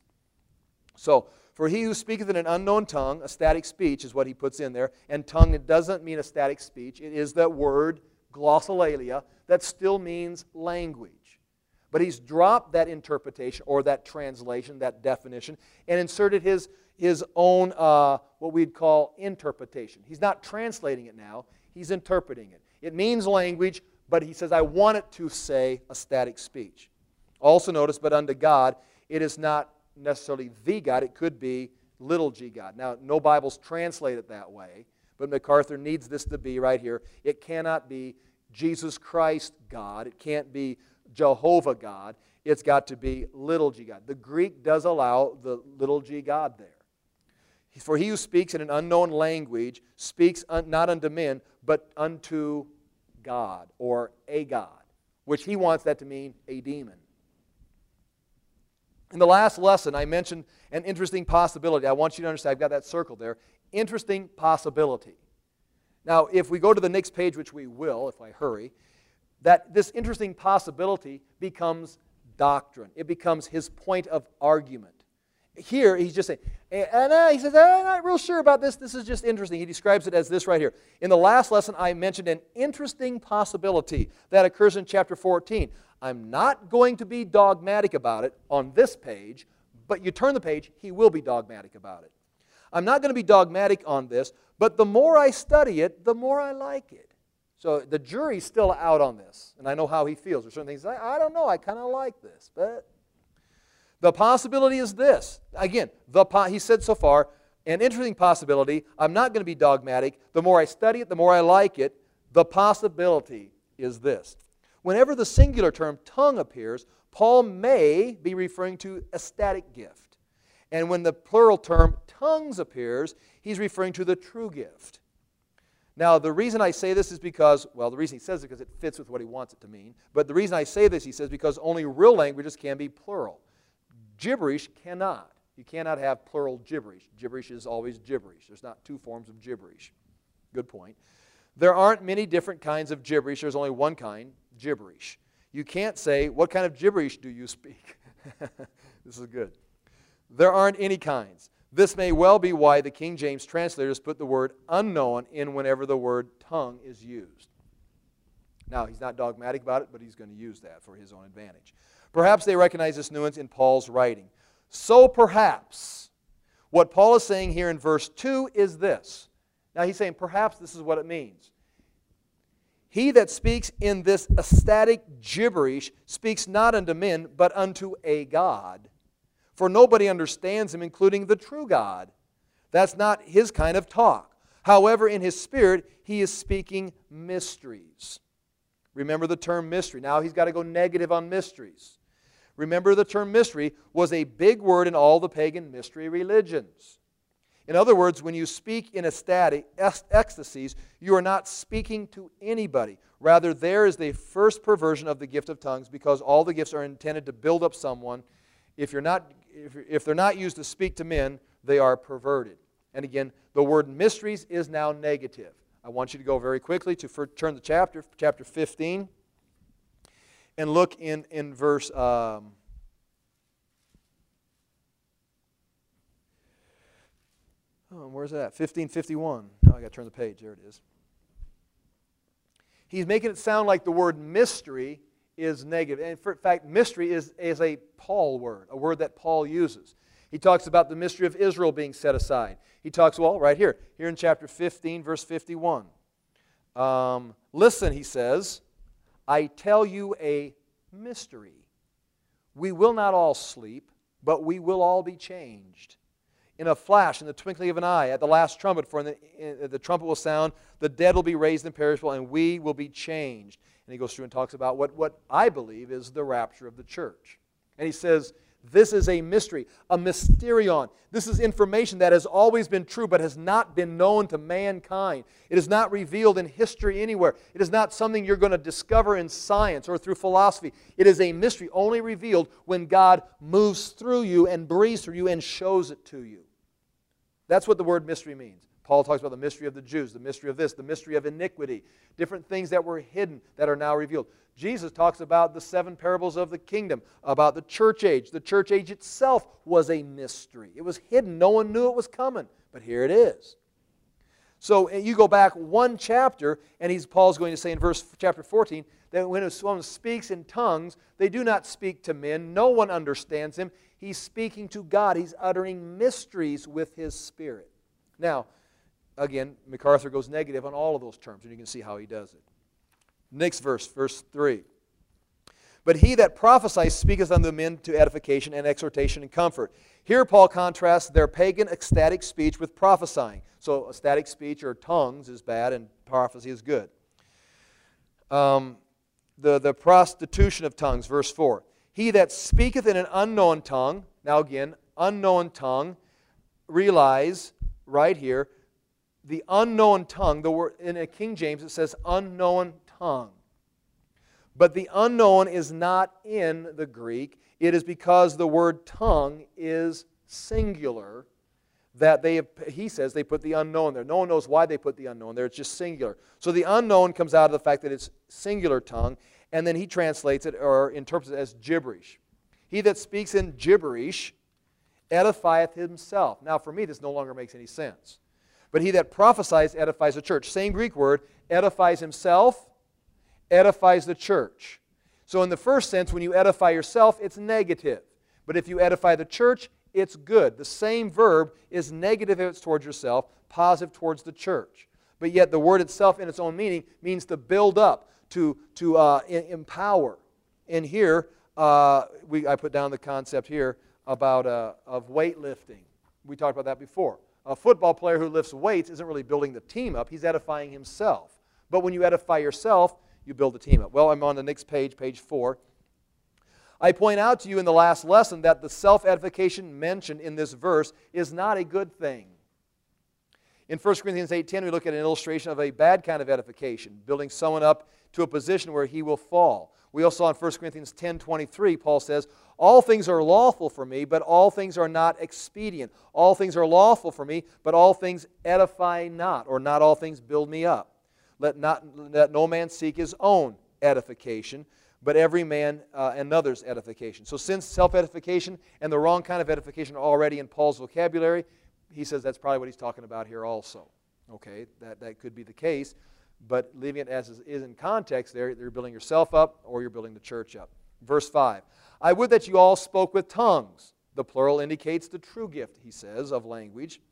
So, for he who speaketh in an unknown tongue, ecstatic speech is what he puts in there, and tongue, it doesn't mean ecstatic speech. It is that word, glossolalia, that still means language. But he's dropped that interpretation or that translation, that definition, and inserted his own, what we'd call interpretation. He's not translating it now, he's interpreting it. It means language, but he says, I want it to say a static speech. Also notice, but unto God, it is not necessarily the God, it could be little g God. Now, no Bibles translate it that way, but MacArthur needs this to be right here. It cannot be Jesus Christ God. It can't be Jehovah God. It's got to be little g God. The Greek does allow the little g God there. For he who speaks in an unknown language speaks not unto men, but unto God, or a God, which he wants that to mean a demon. In the last lesson, I mentioned an interesting possibility. I want you to understand, I've got that circle there. Interesting possibility. Now, if we go to the next page, which we will, if I hurry, that this interesting possibility becomes doctrine. It becomes his point of argument. Here, he's just saying, he says, I'm not real sure about this. This is just interesting. He describes it as this right here. In the last lesson, I mentioned an interesting possibility that occurs in chapter 14. I'm not going to be dogmatic about it on this page, but you turn the page, he will be dogmatic about it. I'm not going to be dogmatic on this, but the more I study it, the more I like it. So the jury's still out on this, and I know how he feels. There's certain things, I don't know, I kind of like this, but the possibility is this. Again, he said so far, an interesting possibility. I'm not going to be dogmatic. The more I study it, the more I like it. The possibility is this. Whenever the singular term tongue appears, Paul may be referring to a static gift. And when the plural term tongues appears, he's referring to the true gift. Now, the reason I say this is because, well, the reason he says it is because it fits with what he wants it to mean. But the reason I say this, he says, because only real languages can be plural. Gibberish cannot. You cannot have plural gibberish. Gibberish is always gibberish. There's not two forms of gibberish. Good point. There aren't many different kinds of gibberish. There's only one kind, gibberish. You can't say, what kind of gibberish do you speak? This is good. There aren't any kinds. This may well be why the King James translators put the word unknown in whenever the word tongue is used. Now, he's not dogmatic about it, but he's going to use that for his own advantage. Perhaps they recognize this nuance in Paul's writing. So perhaps, what Paul is saying here in verse 2 is this. Now he's saying perhaps this is what it means. He that speaks in this ecstatic gibberish speaks not unto men, but unto a God. For nobody understands him, including the true God. That's not his kind of talk. However, in his spirit, he is speaking mysteries. Remember the term mystery. Now he's got to go negative on mysteries. Remember, the term mystery was a big word in all the pagan mystery religions. In other words, when you speak in ecstatic ecstasies, you are not speaking to anybody. Rather, there is the first perversion of the gift of tongues, because all the gifts are intended to build up someone. If they're not used to speak to men, they are perverted. And again, the word mysteries is now negative. I want you to go very quickly to turn the chapter 15, and look in verse where's that? 15:51. Oh, I got to turn the page. There it is. He's making it sound like the word mystery is negative. And in fact, mystery is a Paul word, a word that Paul uses. He talks about the mystery of Israel being set aside. He talks, well, right here in chapter 15, verse 51. Listen, he says, I tell you a mystery. We will not all sleep, but we will all be changed. In a flash, in the twinkling of an eye, at the last trumpet, for the trumpet will sound, the dead will be raised imperishable, and we will be changed. And he goes through and talks about what I believe is the rapture of the church. And he says, this is a mystery, a mysterion. This is information that has always been true but has not been known to mankind. It is not revealed in history anywhere. It is not something you're going to discover in science or through philosophy. It is a mystery only revealed when God moves through you and breathes through you and shows it to you. That's what the word mystery means. Paul talks about the mystery of the Jews, the mystery of this, the mystery of iniquity, different things that were hidden that are now revealed. Jesus talks about the 7 parables of the kingdom, about the church age. The church age itself was a mystery. It was hidden. No one knew it was coming, but here it is. So you go back one chapter, and Paul's going to say in chapter 14 that when someone speaks in tongues, they do not speak to men. No one understands him. He's speaking to God. He's uttering mysteries with his Spirit. Now, again, MacArthur goes negative on all of those terms, and you can see how he does it. Next verse 3. But he that prophesies speaketh unto men to edification and exhortation and comfort. Here Paul contrasts their pagan ecstatic speech with prophesying. So ecstatic speech or tongues is bad and prophecy is good. The prostitution of tongues, verse 4. He that speaketh in an unknown tongue, now again, unknown tongue, realize right here, the unknown tongue, the word in a King James it says unknown tongue. But the unknown is not in the Greek. It is because the word tongue is singular that he says they put the unknown there. No one knows why they put the unknown there. It's just singular. So the unknown comes out of the fact that it's singular tongue, and then he translates it or interprets it as gibberish. He that speaks in gibberish edifieth himself. Now for me this no longer makes any sense. But he that prophesies edifies the church. Same Greek word, edifies himself, edifies the church. So in the first sense, when you edify yourself, it's negative. But if you edify the church, it's good. The same verb is negative if it's towards yourself, positive towards the church. But yet the word itself in its own meaning means to build up, to empower. And here, I put down the concept here about of weightlifting. We talked about that before. A football player who lifts weights isn't really building the team up. He's edifying himself. But when you edify yourself, you build the team up. Well, I'm on the next page, page 4. I point out to you in the last lesson that the self-edification mentioned in this verse is not a good thing. In 1 Corinthians 8:10, we look at an illustration of a bad kind of edification, building someone up to a position where he will fall. We also saw in 1 Corinthians 10:23, Paul says, all things are lawful for me, but all things are not expedient. All things are lawful for me, but all things edify not, or not all things build me up. Let no man seek his own edification, but every man another's edification. So since self-edification and the wrong kind of edification are already in Paul's vocabulary, he says that's probably what he's talking about here also. Okay, that could be the case, but leaving it as is in context there, you're building yourself up or you're building the church up. Verse 5, I would that you all spoke with tongues. The plural indicates the true gift, he says, of language.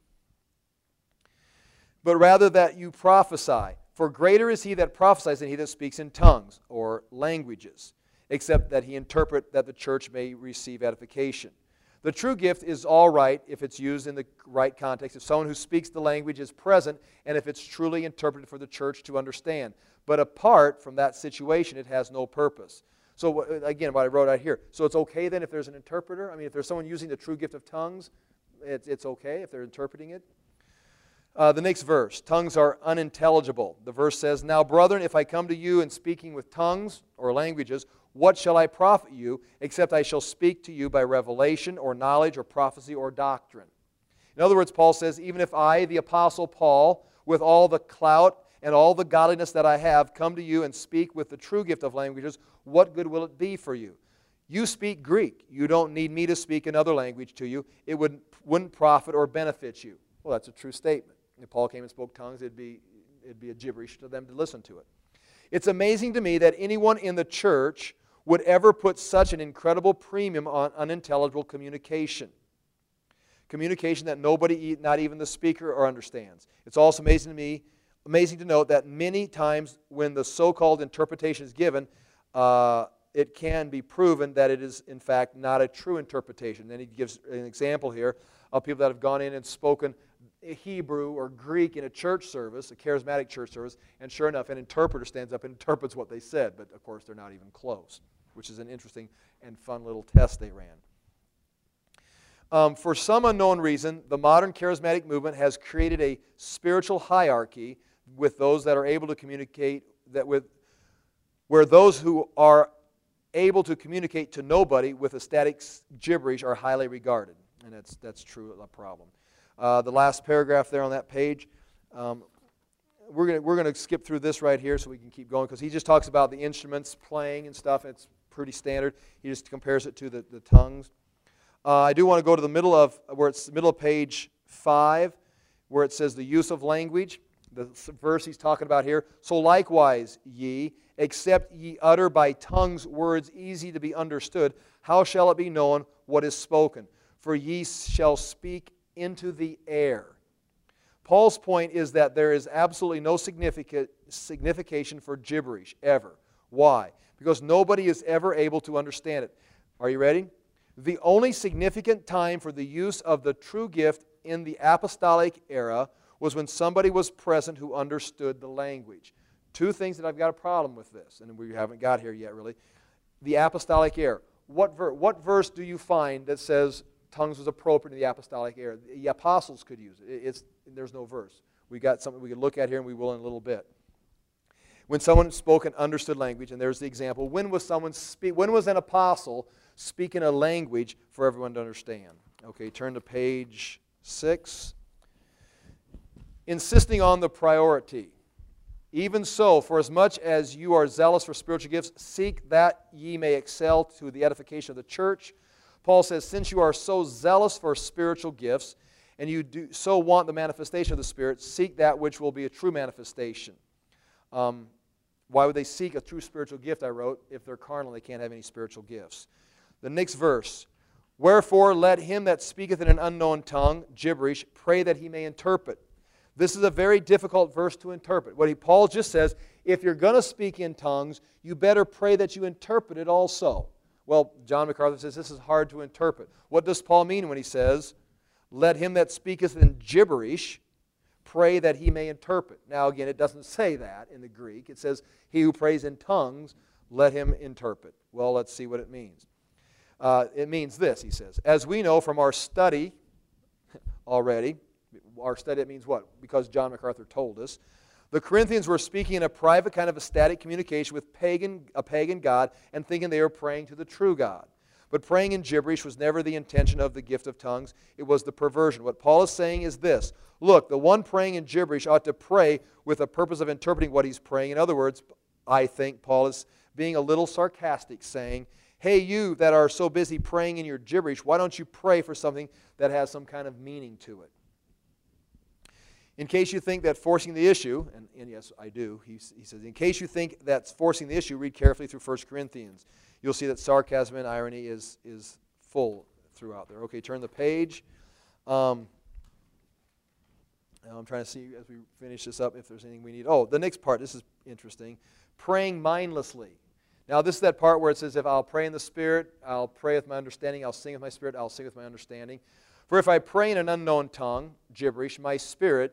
But rather that you prophesy. For greater is he that prophesies than he that speaks in tongues or languages, except that he interpret that the church may receive edification. The true gift is all right if it's used in the right context, if someone who speaks the language is present, and if it's truly interpreted for the church to understand. But apart from that situation, it has no purpose. So again, what I wrote out here. So it's okay then if there's an interpreter? I mean, if there's someone using the true gift of tongues, it's okay if they're interpreting it? The next verse, tongues are unintelligible. The verse says, now, brethren, if I come to you in speaking with tongues or languages, what shall I profit you, except I shall speak to you by revelation or knowledge or prophecy or doctrine? In other words, Paul says, even if I, the Apostle Paul, with all the clout and all the godliness that I have, come to you and speak with the true gift of languages, what good will it be for you? You speak Greek. You don't need me to speak another language to you. It wouldn't profit or benefit you. Well, that's a true statement. If Paul came and spoke tongues, it'd be a gibberish to them to listen to it. It's amazing to me that anyone in the church would ever put such an incredible premium on unintelligible communication. Communication that nobody, not even the speaker, understands. It's also amazing to note that many times when the so-called interpretation is given, it can be proven that it is, in fact, not a true interpretation. Then he gives an example here of people that have gone in and spoken Hebrew or Greek in a church service, a charismatic church service, and sure enough, an interpreter stands up and interprets what they said, but of course they're not even close, which is an interesting and fun little test they ran. For some unknown reason, the modern charismatic movement has created a spiritual hierarchy with those that are able to communicate, where those who are able to communicate to nobody with ecstatic gibberish are highly regarded, and that's true a problem. The last paragraph there on that page, we're going to skip through this right here so we can keep going, because he just talks about the instruments playing and stuff. It's pretty standard. He just compares it to the tongues. I do want to go to the middle of page 5, where it says the use of language. the verse he's talking about here. So likewise, ye, except ye utter by tongues words easy to be understood, how shall it be known what is spoken? For ye shall speak into the air. Paul's point is that there is absolutely no signification for gibberish, ever. Why? Because nobody is ever able to understand it. Are you ready? The only significant time for the use of the true gift in the apostolic era was when somebody was present who understood the language. Two things that I've got a problem with this, and we haven't got here yet really. The apostolic era. What verse do you find that says tongues was appropriate in the apostolic era? The apostles could use it. There's no verse. We got something we can look at here, and we will in a little bit. When someone spoke an understood language, and there's the example. When was an apostle speaking a language for everyone to understand? Okay, turn to page 6. Insisting on the priority. Even so, for as much as you are zealous for spiritual gifts, seek that ye may excel to the edification of the church. Paul says, since you are so zealous for spiritual gifts, and you do so want the manifestation of the Spirit, seek that which will be a true manifestation. Why would they seek a true spiritual gift, I wrote, if they're carnal, they can't have any spiritual gifts. The next verse, wherefore let him that speaketh in an unknown tongue, gibberish, pray that he may interpret. This is a very difficult verse to interpret. Paul just says, if you're going to speak in tongues, you better pray that you interpret it also. Well, John MacArthur says this is hard to interpret. What does Paul mean when he says, let him that speaketh in gibberish pray that he may interpret? Now again, it doesn't say that in the Greek. It says, he who prays in tongues, let him interpret. Well, let's see what it means. It means this, he says. As we know from our study already, our study, it means what? Because John MacArthur told us. The Corinthians were speaking in a private kind of ecstatic communication with a pagan god and thinking they were praying to the true God. But praying in gibberish was never the intention of the gift of tongues. It was the perversion. What Paul is saying is this. Look, the one praying in gibberish ought to pray with a purpose of interpreting what he's praying. In other words, I think Paul is being a little sarcastic, saying, hey, you that are so busy praying in your gibberish, why don't you pray for something that has some kind of meaning to it? In case you think that forcing the issue, and yes, I do, he says, in case you think that's forcing the issue, read carefully through 1 Corinthians. You'll see that sarcasm and irony is full throughout there. Okay, turn the page. I'm trying to see as we finish this up if there's anything we need. Oh, the next part, this is interesting. Praying mindlessly. Now, this is that part where it says, if I'll pray in the Spirit, I'll pray with my understanding, I'll sing with my spirit, I'll sing with my understanding. For if I pray in an unknown tongue, gibberish, my spirit,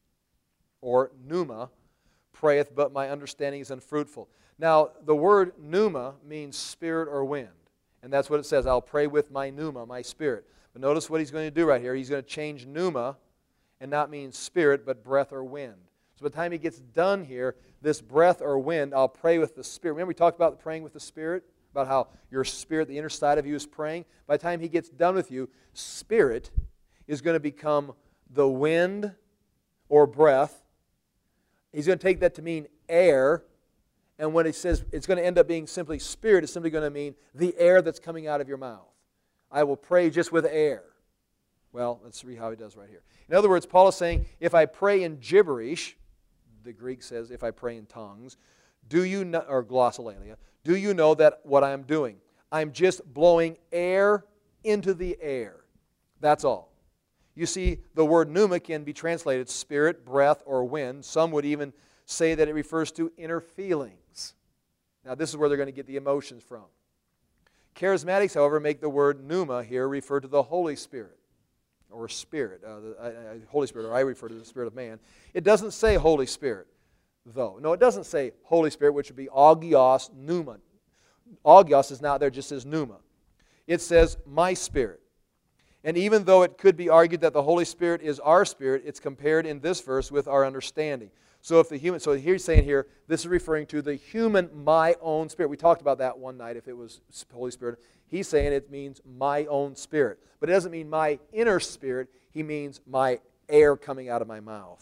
or pneuma, prayeth, but my understanding is unfruitful. Now, the word pneuma means spirit or wind. And that's what it says. I'll pray with my pneuma, my spirit. But notice what he's going to do right here. He's going to change pneuma and not mean spirit, but breath or wind. So by the time he gets done here, this breath or wind, I'll pray with the Spirit. Remember we talked about praying with the Spirit? About how your spirit, the inner side of you, is praying? By the time he gets done with you, spirit is going to become the wind or breath. He's going to take that to mean air. And when he says it's going to end up being simply spirit, it's simply going to mean the air that's coming out of your mouth. I will pray just with air. Well, let's read how he does right here. In other words, Paul is saying, if I pray in gibberish, the Greek says, if I pray in tongues, or glossolalia, do you know that what I'm doing? I'm just blowing air into the air. That's all. You see, the word pneuma can be translated spirit, breath, or wind. Some would even say that it refers to inner feelings. Now, this is where they're going to get the emotions from. Charismatics, however, make the word pneuma here refer to the Holy Spirit, or Spirit. Holy Spirit, or I refer to the Spirit of man. It doesn't say Holy Spirit, though. No, it doesn't say Holy Spirit, which would be agios pneuma. Agios is not there, it just says pneuma. It says my spirit. And even though it could be argued that the Holy Spirit is our spirit, it's compared in this verse with our understanding. So he's saying here, this is referring to the human, my own spirit. We talked about that one night, if it was Holy Spirit. He's saying it means my own spirit. But it doesn't mean my inner spirit. He means my air coming out of my mouth.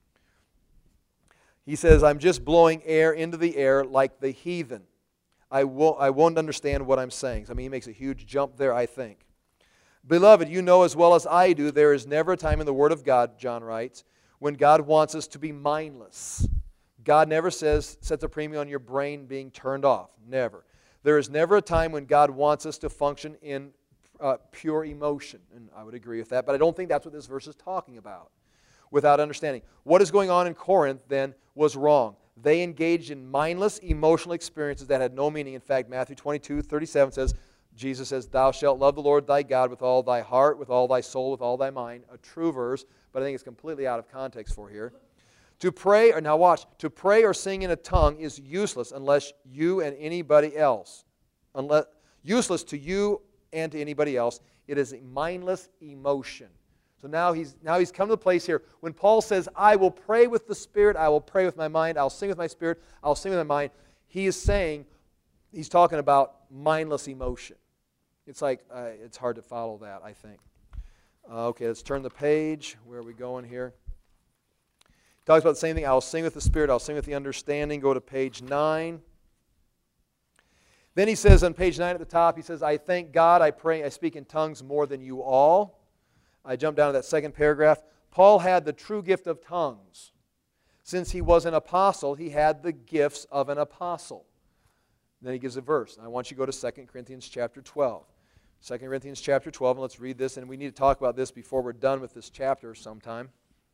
He says, I'm just blowing air into the air like the heathen. I won't understand what I'm saying. I mean, he makes a huge jump there, I think. Beloved, you know as well as I do, there is never a time in the Word of God, John writes, when God wants us to be mindless. God never sets a premium on your brain being turned off. Never. There is never a time when God wants us to function in pure emotion. And I would agree with that, but I don't think that's what this verse is talking about without understanding. What is going on in Corinth then was wrong. They engaged in mindless emotional experiences that had no meaning. In fact, Matthew 22:37 says, Jesus says, thou shalt love the Lord thy God with all thy heart, with all thy soul, with all thy mind. A true verse, but I think it's completely out of context for here. To pray, or now watch, to pray or sing in a tongue is useless unless you and anybody else, useless to you and to anybody else. It is a mindless emotion. So now he's come to the place here. When Paul says, I will pray with the Spirit, I will pray with my mind, I'll sing with my spirit, I'll sing with my mind, he is saying, he's talking about mindless emotion. It's like, it's hard to follow that, I think. Okay, let's turn the page. Where are we going here? He talks about the same thing. I'll sing with the Spirit, I'll sing with the understanding. Go to page 9. Then he says on page 9 at the top, he says, I thank God, I pray, I speak in tongues more than you all. I jump down to that second paragraph. Paul had the true gift of tongues. Since he was an apostle, he had the gifts of an apostle. Then he gives a verse. I want you to go to 2 Corinthians chapter 12. 2 Corinthians chapter 12, and let's read this, and we need to talk about this before we're done with this chapter sometime.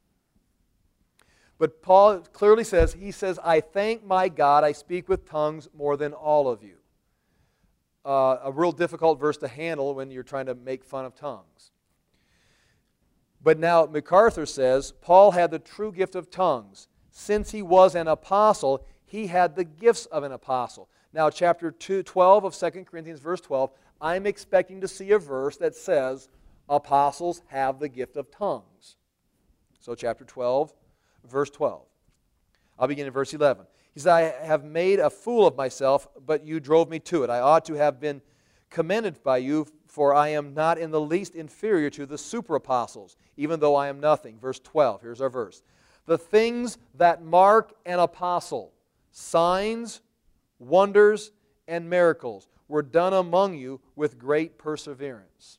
But Paul clearly says, he says, I thank my God, I speak with tongues more than all of you. A real difficult verse to handle when you're trying to make fun of tongues. But now MacArthur says, Paul had the true gift of tongues. Since he was an apostle, he had the gifts of an apostle. Now chapter 12 of 2 Corinthians, verse 12, I'm expecting to see a verse that says, apostles have the gift of tongues. So chapter 12, verse 12. I'll begin in verse 11. He said, I have made a fool of myself, but you drove me to it. I ought to have been commended by you, for I am not in the least inferior to the super apostles, even though I am nothing. Verse 12, here's our verse. The things that mark an apostle, signs, wonders, and miracles, were done among you with great perseverance.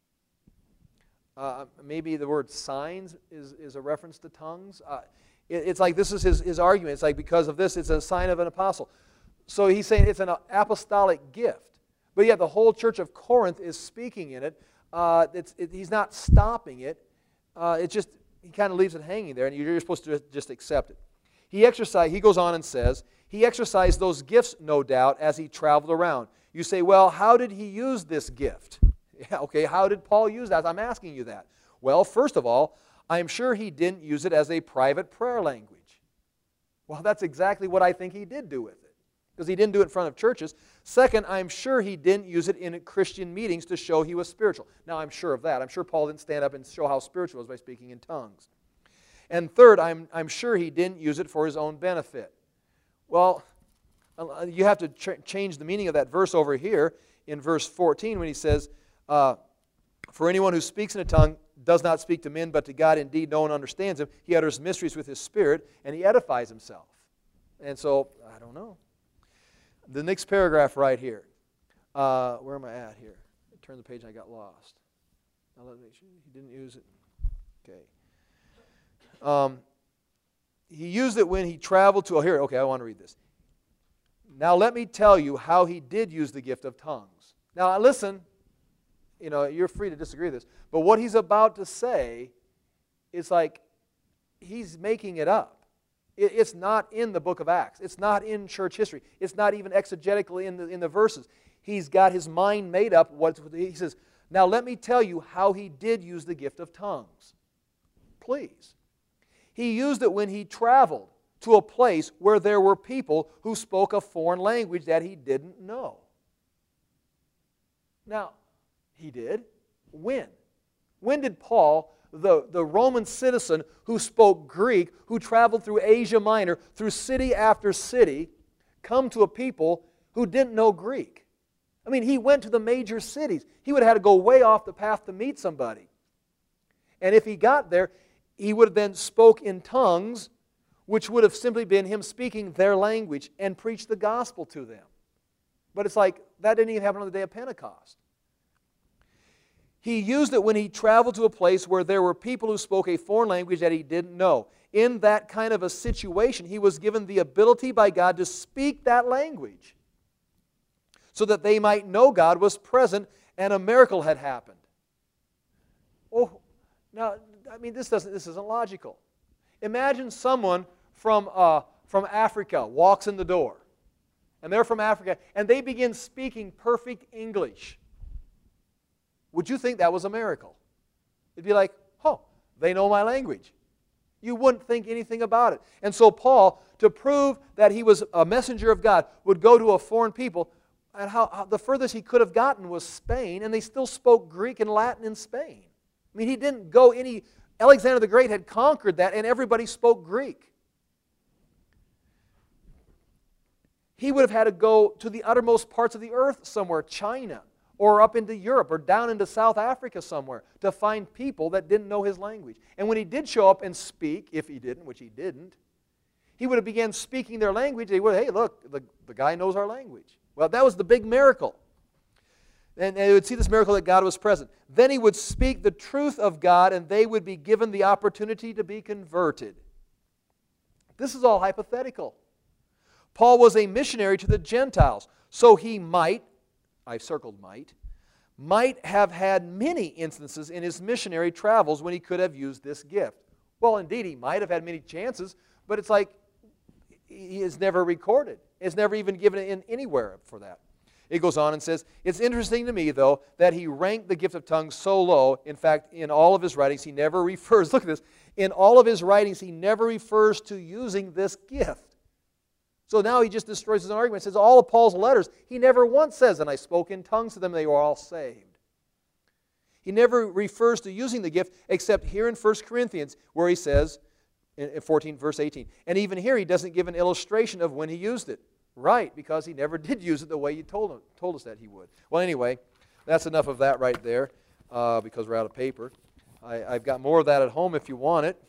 Maybe the word signs is a reference to tongues. It's like this is his argument. It's like because of this, it's a sign of an apostle. So he's saying it's an apostolic gift. But yet the whole church of Corinth is speaking in it. He's not stopping it. He kind of leaves it hanging there, and you're supposed to just accept it. He goes on and says, he exercised those gifts, no doubt, as he traveled around. You say, well, how did he use this gift? Yeah, okay, how did Paul use that? I'm asking you that. Well, first of all, I'm sure he didn't use it as a private prayer language. Well, that's exactly what I think he did do with it, because he didn't do it in front of churches. Second, I'm sure he didn't use it in Christian meetings to show he was spiritual. Now, I'm sure of that. I'm sure Paul didn't stand up and show how spiritual he was by speaking in tongues. And third, I'm sure he didn't use it for his own benefit. Well, you have to change the meaning of that verse over here in verse 14 when he says, for anyone who speaks in a tongue does not speak to men but to God. Indeed, no one understands him. He utters mysteries with his spirit, and he edifies himself. And so, I don't know. The next paragraph right here. Where am I at here? I turned the page and I got lost. Now let me make sure he didn't use it. Okay. He used it when he traveled to... here, okay, I want to read this. Now let me tell you how he did use the gift of tongues. Now listen, you're free to disagree with this, but what he's about to say is like he's making it up. It's not in the book of Acts. It's not in church history. It's not even exegetically in the verses. He's got his mind made up. He says, now let me tell you how he did use the gift of tongues. Please. He used it when he traveled to a place where there were people who spoke a foreign language that he didn't know. Now, he did. When? When did Paul, the Roman citizen who spoke Greek, who traveled through Asia Minor, through city after city, come to a people who didn't know Greek? I mean, he went to the major cities. He would have had to go way off the path to meet somebody. And if he got there, he would have then spoke in tongues, which would have simply been him speaking their language and preached the gospel to them. But it's like, that didn't even happen on the day of Pentecost. He used it when he traveled to a place where there were people who spoke a foreign language that he didn't know. in that kind of a situation, he was given the ability by God to speak that language so that they might know God was present and a miracle had happened. Oh, now, I mean, this isn't logical. Imagine someone from Africa walks in the door, and they're from Africa, and they begin speaking perfect English. Would you think that was a miracle? It'd be like, oh, they know my language. You wouldn't think anything about it. And so Paul, to prove that he was a messenger of God, would go to a foreign people, and how the furthest he could have gotten was Spain, and they still spoke Greek and Latin in Spain. I mean, he didn't go any... Alexander the Great had conquered that, and everybody spoke Greek. He would have had to go to the uttermost parts of the earth somewhere, China, or up into Europe, or down into South Africa somewhere, to find people that didn't know his language. And when he did show up and speak, if he didn't, which he didn't, he would have began speaking their language. They would, hey, look, the guy knows our language. Well, that was the big miracle. And they would see this miracle that God was present. Then he would speak the truth of God, and they would be given the opportunity to be converted. This is all hypothetical. Paul was a missionary to the Gentiles, so he might, I've circled might have had many instances in his missionary travels when he could have used this gift. Well, indeed, he might have had many chances, but it's like he is never recorded. It's never even given in anywhere for that. It goes on and says, it's interesting to me, though, that he ranked the gift of tongues so low. In fact, in all of his writings, he never refers, look at this, in all of his writings, he never refers to using this gift. So now he just destroys his own argument. He says all of Paul's letters, he never once says, and I spoke in tongues to them, they were all saved. He never refers to using the gift except here in 1 Corinthians where he says, in 14 verse 18, and even here he doesn't give an illustration of when he used it. Right, because he never did use it the way you told us that he would. Well, anyway, that's enough of that right there because we're out of paper. I've got more of that at home if you want it.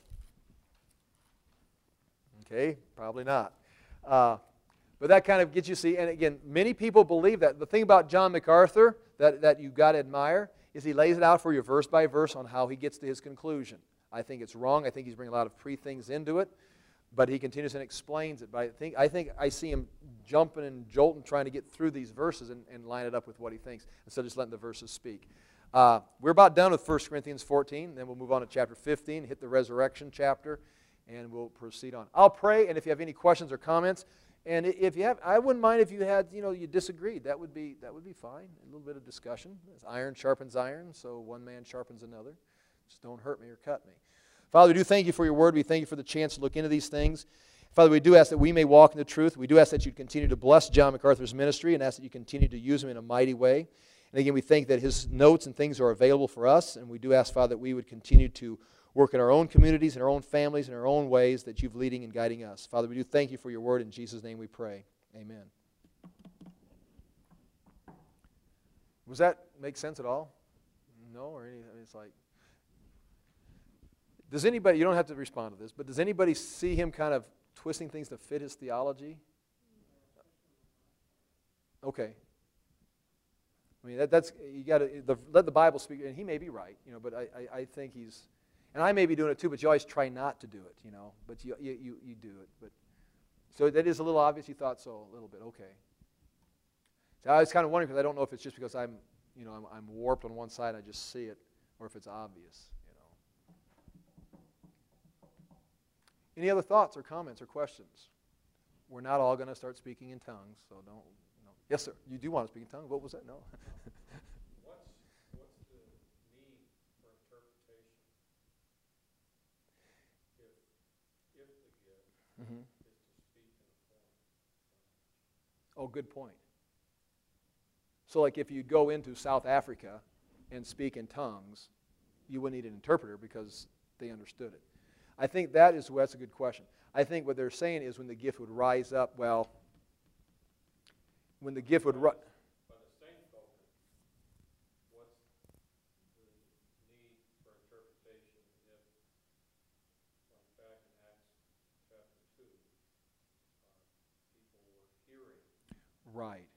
Okay, probably not. But that kind of gets you, see, and again, many people believe that. The thing about John MacArthur that you've got to admire is he lays it out for you verse by verse on how he gets to his conclusion. I think it's wrong. I think he's bringing a lot of pre-things into it. But he continues and explains it. But I think I see him jumping and jolting, trying to get through these verses and line it up with what he thinks, instead of just letting the verses speak. We're about done with 1 Corinthians 14. Then we'll move on to chapter 15, hit the resurrection chapter, and we'll proceed on. I'll pray, and if you have any questions or comments, and if you have, I wouldn't mind if you had, you disagreed. That would be fine. A little bit of discussion. As iron sharpens iron, so one man sharpens another. Just don't hurt me or cut me. Father, we do thank you for your word. We thank you for the chance to look into these things. Father, we do ask that we may walk in the truth. We do ask that you continue to bless John MacArthur's ministry and ask that you continue to use him in a mighty way. And again, we think that his notes and things are available for us. And we do ask, Father, that we would continue to work in our own communities, in our own families, in our own ways that you've leading and guiding us. Father, we do thank you for your word. In Jesus' name we pray. Amen. Does that make sense at all? No? Or anything? It's like... Does anybody, you don't have to respond to this, but does anybody see him kind of twisting things to fit his theology? Okay. I mean, that's, you got to let the Bible speak, and he may be right, but I think he's, and I may be doing it too, but you always try not to do it, but you do it. But so that is a little obvious. You thought so a little bit, okay. So I was kind of wondering, because I don't know if it's just because I'm warped on one side, I just see it, or if it's obvious. Any other thoughts or comments or questions? We're not all going to start speaking in tongues, so don't. Yes, sir. You do want to speak in tongues? What was that? No. What's the need for interpretation if the gift is to speak in a foreign language? Oh, good point. So, like, if you go into South Africa and speak in tongues, you wouldn't need an interpreter because they understood it. I think that's a good question. I think what they're saying is when the gift would rise up, when the gift would rise... By the same token, what's the need for interpretation if, like back in Acts chapter 2, people were hearing in their own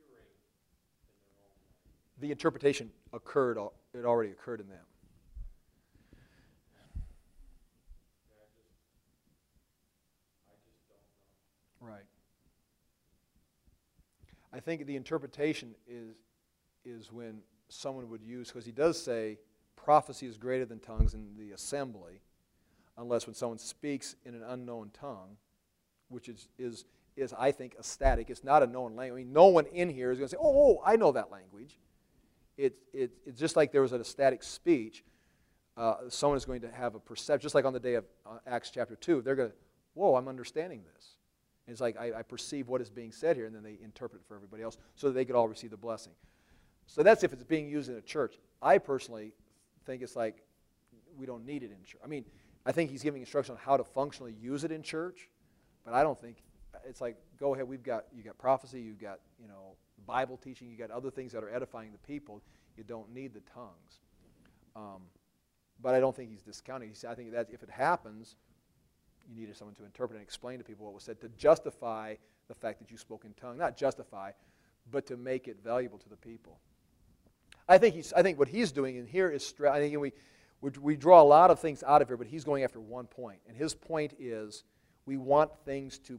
language? The interpretation occurred, it already occurred in them. I think the interpretation is when someone would use, because he does say prophecy is greater than tongues in the assembly, unless when someone speaks in an unknown tongue, which is I think, ecstatic. It's not a known language. I mean, no one in here is going to say, oh, I know that language. It's just like there was an ecstatic speech. Someone is going to have a perception, just like on the day of Acts chapter 2. They're going to, whoa, I'm understanding this. And it's like, I perceive what is being said here, and then they interpret it for everybody else so that they could all receive the blessing. So that's if it's being used in a church. I personally think it's like we don't need it in church. I mean, I think he's giving instruction on how to functionally use it in church, but I don't think it's like, go ahead, you got prophecy, you've got, Bible teaching, you got other things that are edifying the people. You don't need the tongues. But I don't think he's discounting. I think that if it happens, you needed someone to interpret and explain to people what was said, to justify the fact that you spoke in tongue. Not justify, but to make it valuable to the people. I think what he's doing in here is, I think we draw a lot of things out of here, but he's going after one point. And his point is, we want things to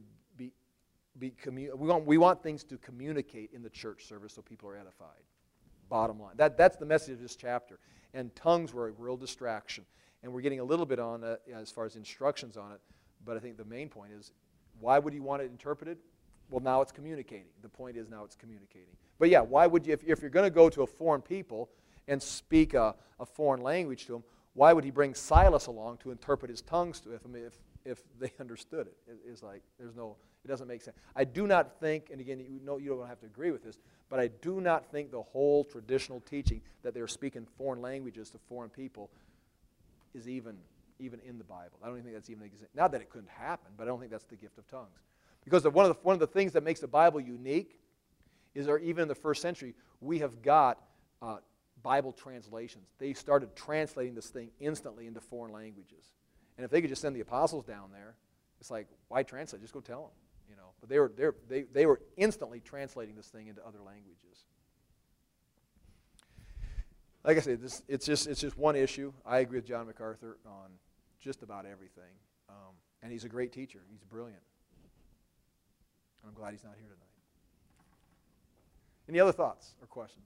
we want things to communicate in the church service so people are edified. Bottom line. That's the message of this chapter. And tongues were a real distraction. And we're getting a little bit on it as far as instructions on it, but I think the main point is, why would you want it interpreted? Well, now it's communicating. The point is now it's communicating. But yeah, why would you, if you're going to go to a foreign people and speak a foreign language to them, why would he bring Silas along to interpret his tongues to them if they understood it? It's like, it doesn't make sense. I do not think, and again, you don't have to agree with this, but I do not think the whole traditional teaching that they're speaking foreign languages to foreign people is even in the Bible. I don't even think that's even not that it couldn't happen, but I don't think that's the gift of tongues. Because one of the things that makes the Bible unique is that even in the first century, we have got Bible translations. They started translating this thing instantly into foreign languages. And if they could just send the apostles down there, it's like, why translate? Just go tell them. But they were instantly translating this thing into other languages. Like I said, it's just one issue. I agree with John MacArthur on just about everything. And he's a great teacher. He's brilliant. I'm glad he's not here tonight. Any other thoughts or questions?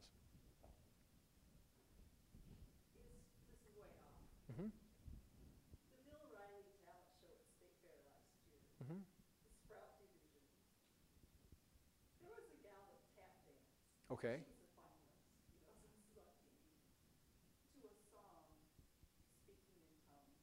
This is way off. Mm-hmm. The Bill Riley talent show at State Fair last year. Mm-hmm. The Sprout Division. There was a gal that tap danced. Okay. She was a finalist. This is on TV. To a song, Speaking in Tongues.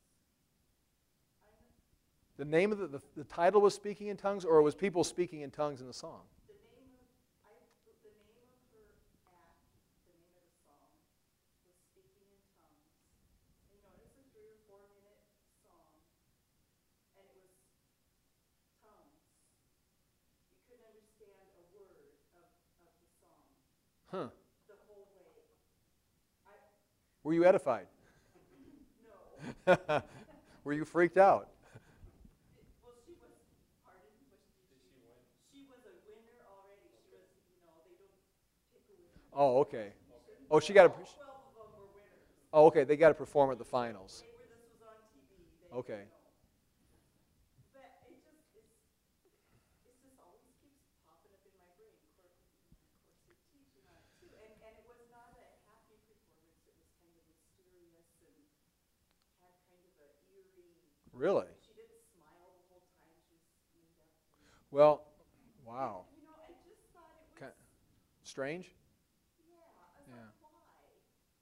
The name of the title was Speaking in Tongues, or was people speaking in tongues in the song? The name of her act, the name of the song was Speaking in Tongues. And it's a 3 or 4 minute song, and it was tongues. You couldn't understand a word of the song. Huh. The whole way. Were you edified? No. Were you freaked out? Well, she was, pardon? Did she win? She was a winner already. She was, they don't pick a winner. Oh, okay. Oh, she got to. 12 of them were winners. Oh, okay. They got to perform at the finals. This was on TV. Okay. But it just always keeps popping up in my brain. Of course, they teaching on it too. And it was not a happy performance. It was kind of mysterious and had kind of an eerie. Really? She didn't smile the whole time. She was made up. Well, wow. I just thought it was. Strange? Yeah. Yeah. Like, why?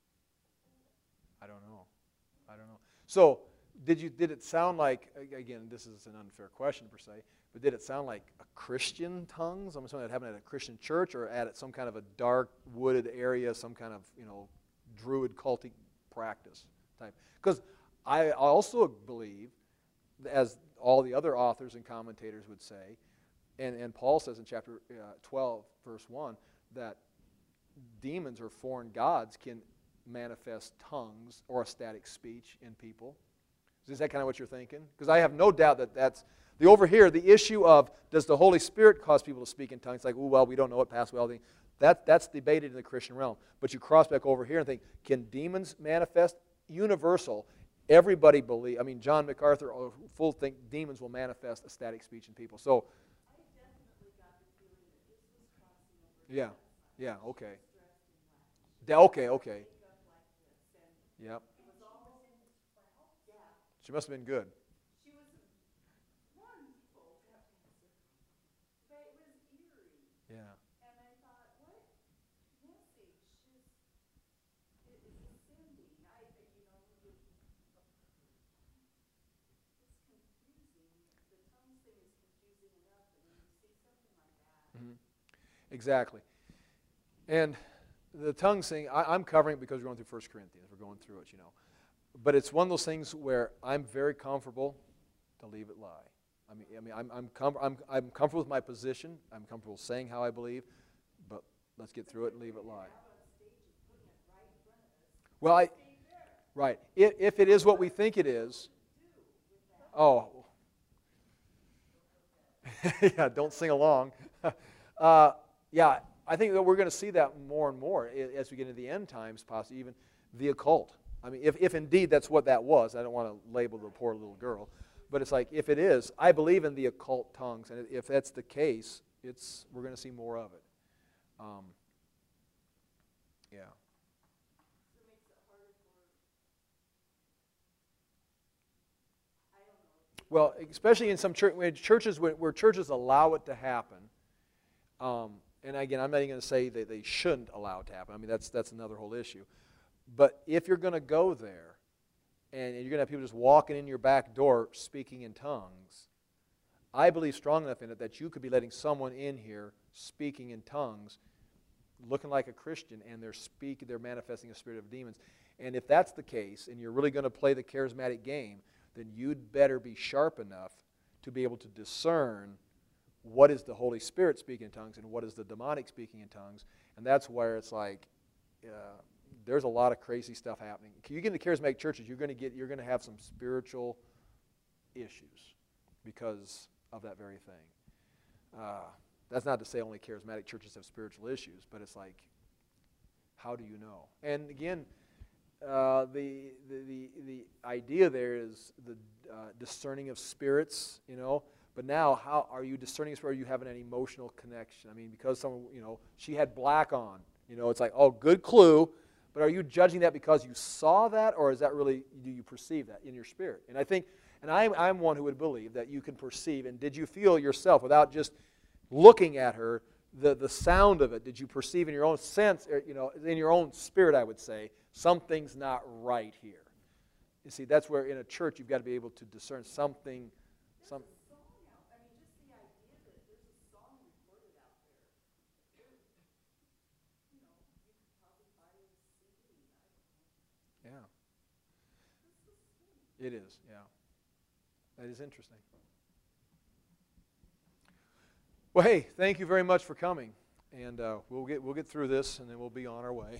I don't know. So, did it sound like, again, this is an unfair question per se, but did it sound like a Christian tongues? I'm assuming that happened at a Christian church or at some kind of a dark, wooded area, some kind of, druid cultic practice type. Because I also believe, as all the other authors and commentators would say, and Paul says in chapter 12, verse 1, that demons or foreign gods can manifest tongues or ecstatic speech in people. Is that kind of what you're thinking? Because I have no doubt that that's over here, the issue of does the Holy Spirit cause people to speak in tongues? Like, well, we don't know it past well. That's debated in the Christian realm. But you cross back over here and think, can demons manifest? Universal. Everybody believe. I mean, John MacArthur full think demons will manifest ecstatic speech in people. So I definitely got the feeling that this was crossing over Yeah. Yeah. Okay. Okay. Okay. Yep. She must have been good. She was a wonderful tap dancer, but it was eerie. Yeah. And I thought, what message is this sending? It's confusing. The tongues thing is confusing enough, and when you see something like that. Mhm. Exactly. And the tongues thing, I'm covering it because we're going through 1 Corinthians. We're going through it, you know. But it's one of those things where I'm very comfortable to leave it lie. I'm comfortable with my position. I'm comfortable saying how I believe, but let's get through it and leave it lie. Well, right. If it is what we think it is, oh, yeah, don't sing along. Yeah, I think that we're going to see that more and more as we get into the end times, possibly even the occult. I mean, if indeed that's what that was, I don't want to label the poor little girl, but it's like, if it is, I believe in the occult tongues, and if that's the case, we're going to see more of it. Yeah. So it makes it harder for, I don't know. Well, especially in some churches where churches allow it to happen. And again, I'm not even going to say that they shouldn't allow it to happen. I mean, that's another whole issue. But if you're going to go there, and you're going to have people just walking in your back door speaking in tongues, I believe strong enough in it that you could be letting someone in here speaking in tongues, looking like a Christian, and they're manifesting a spirit of demons. And if that's the case, and you're really going to play the charismatic game, then you'd better be sharp enough to be able to discern what is the Holy Spirit speaking in tongues and what is the demonic speaking in tongues. And that's where it's like, there's a lot of crazy stuff happening. You get into charismatic churches, you're going to have some spiritual issues because of that very thing. That's not to say only charismatic churches have spiritual issues, but it's like, how do you know? And again, the idea there is the discerning of spirits, you know. But now, how are you discerning of spirits? Are you having an emotional connection? I mean, because someone, you know, she had black on, you know, it's like, oh, good clue. But are you judging that because you saw that, or is that really, do you perceive that in your spirit? And I think, and I'm one who would believe that you can perceive, and did you feel yourself, without just looking at her, the sound of it, did you perceive in your own sense, you know, in your own spirit, I would say, something's not right here. You see, that's where in a church you've got to be able to discern something. There's a song out. I mean, just the idea that there's a song recorded out there. You know, you could probably buy a CD. I don't know. Yeah. It is, yeah. That is interesting. Well, hey, thank you very much for coming, and we'll get through this, and then we'll be on our way.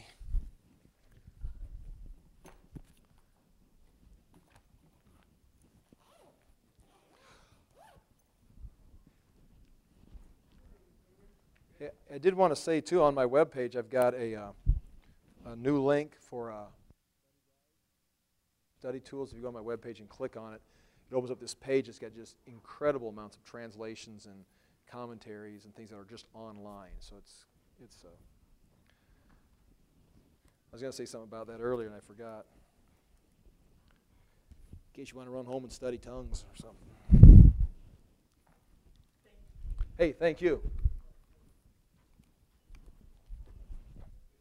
Yeah, I did want to say too, on my webpage, I've got a new link for study tools. If you go on my webpage and click on it, it opens up this page. It's got just incredible amounts of translations and commentaries and things that are just online. So it's I was going to say something about that earlier and I forgot. In case you want to run home and study tongues or something. Hey, thank you.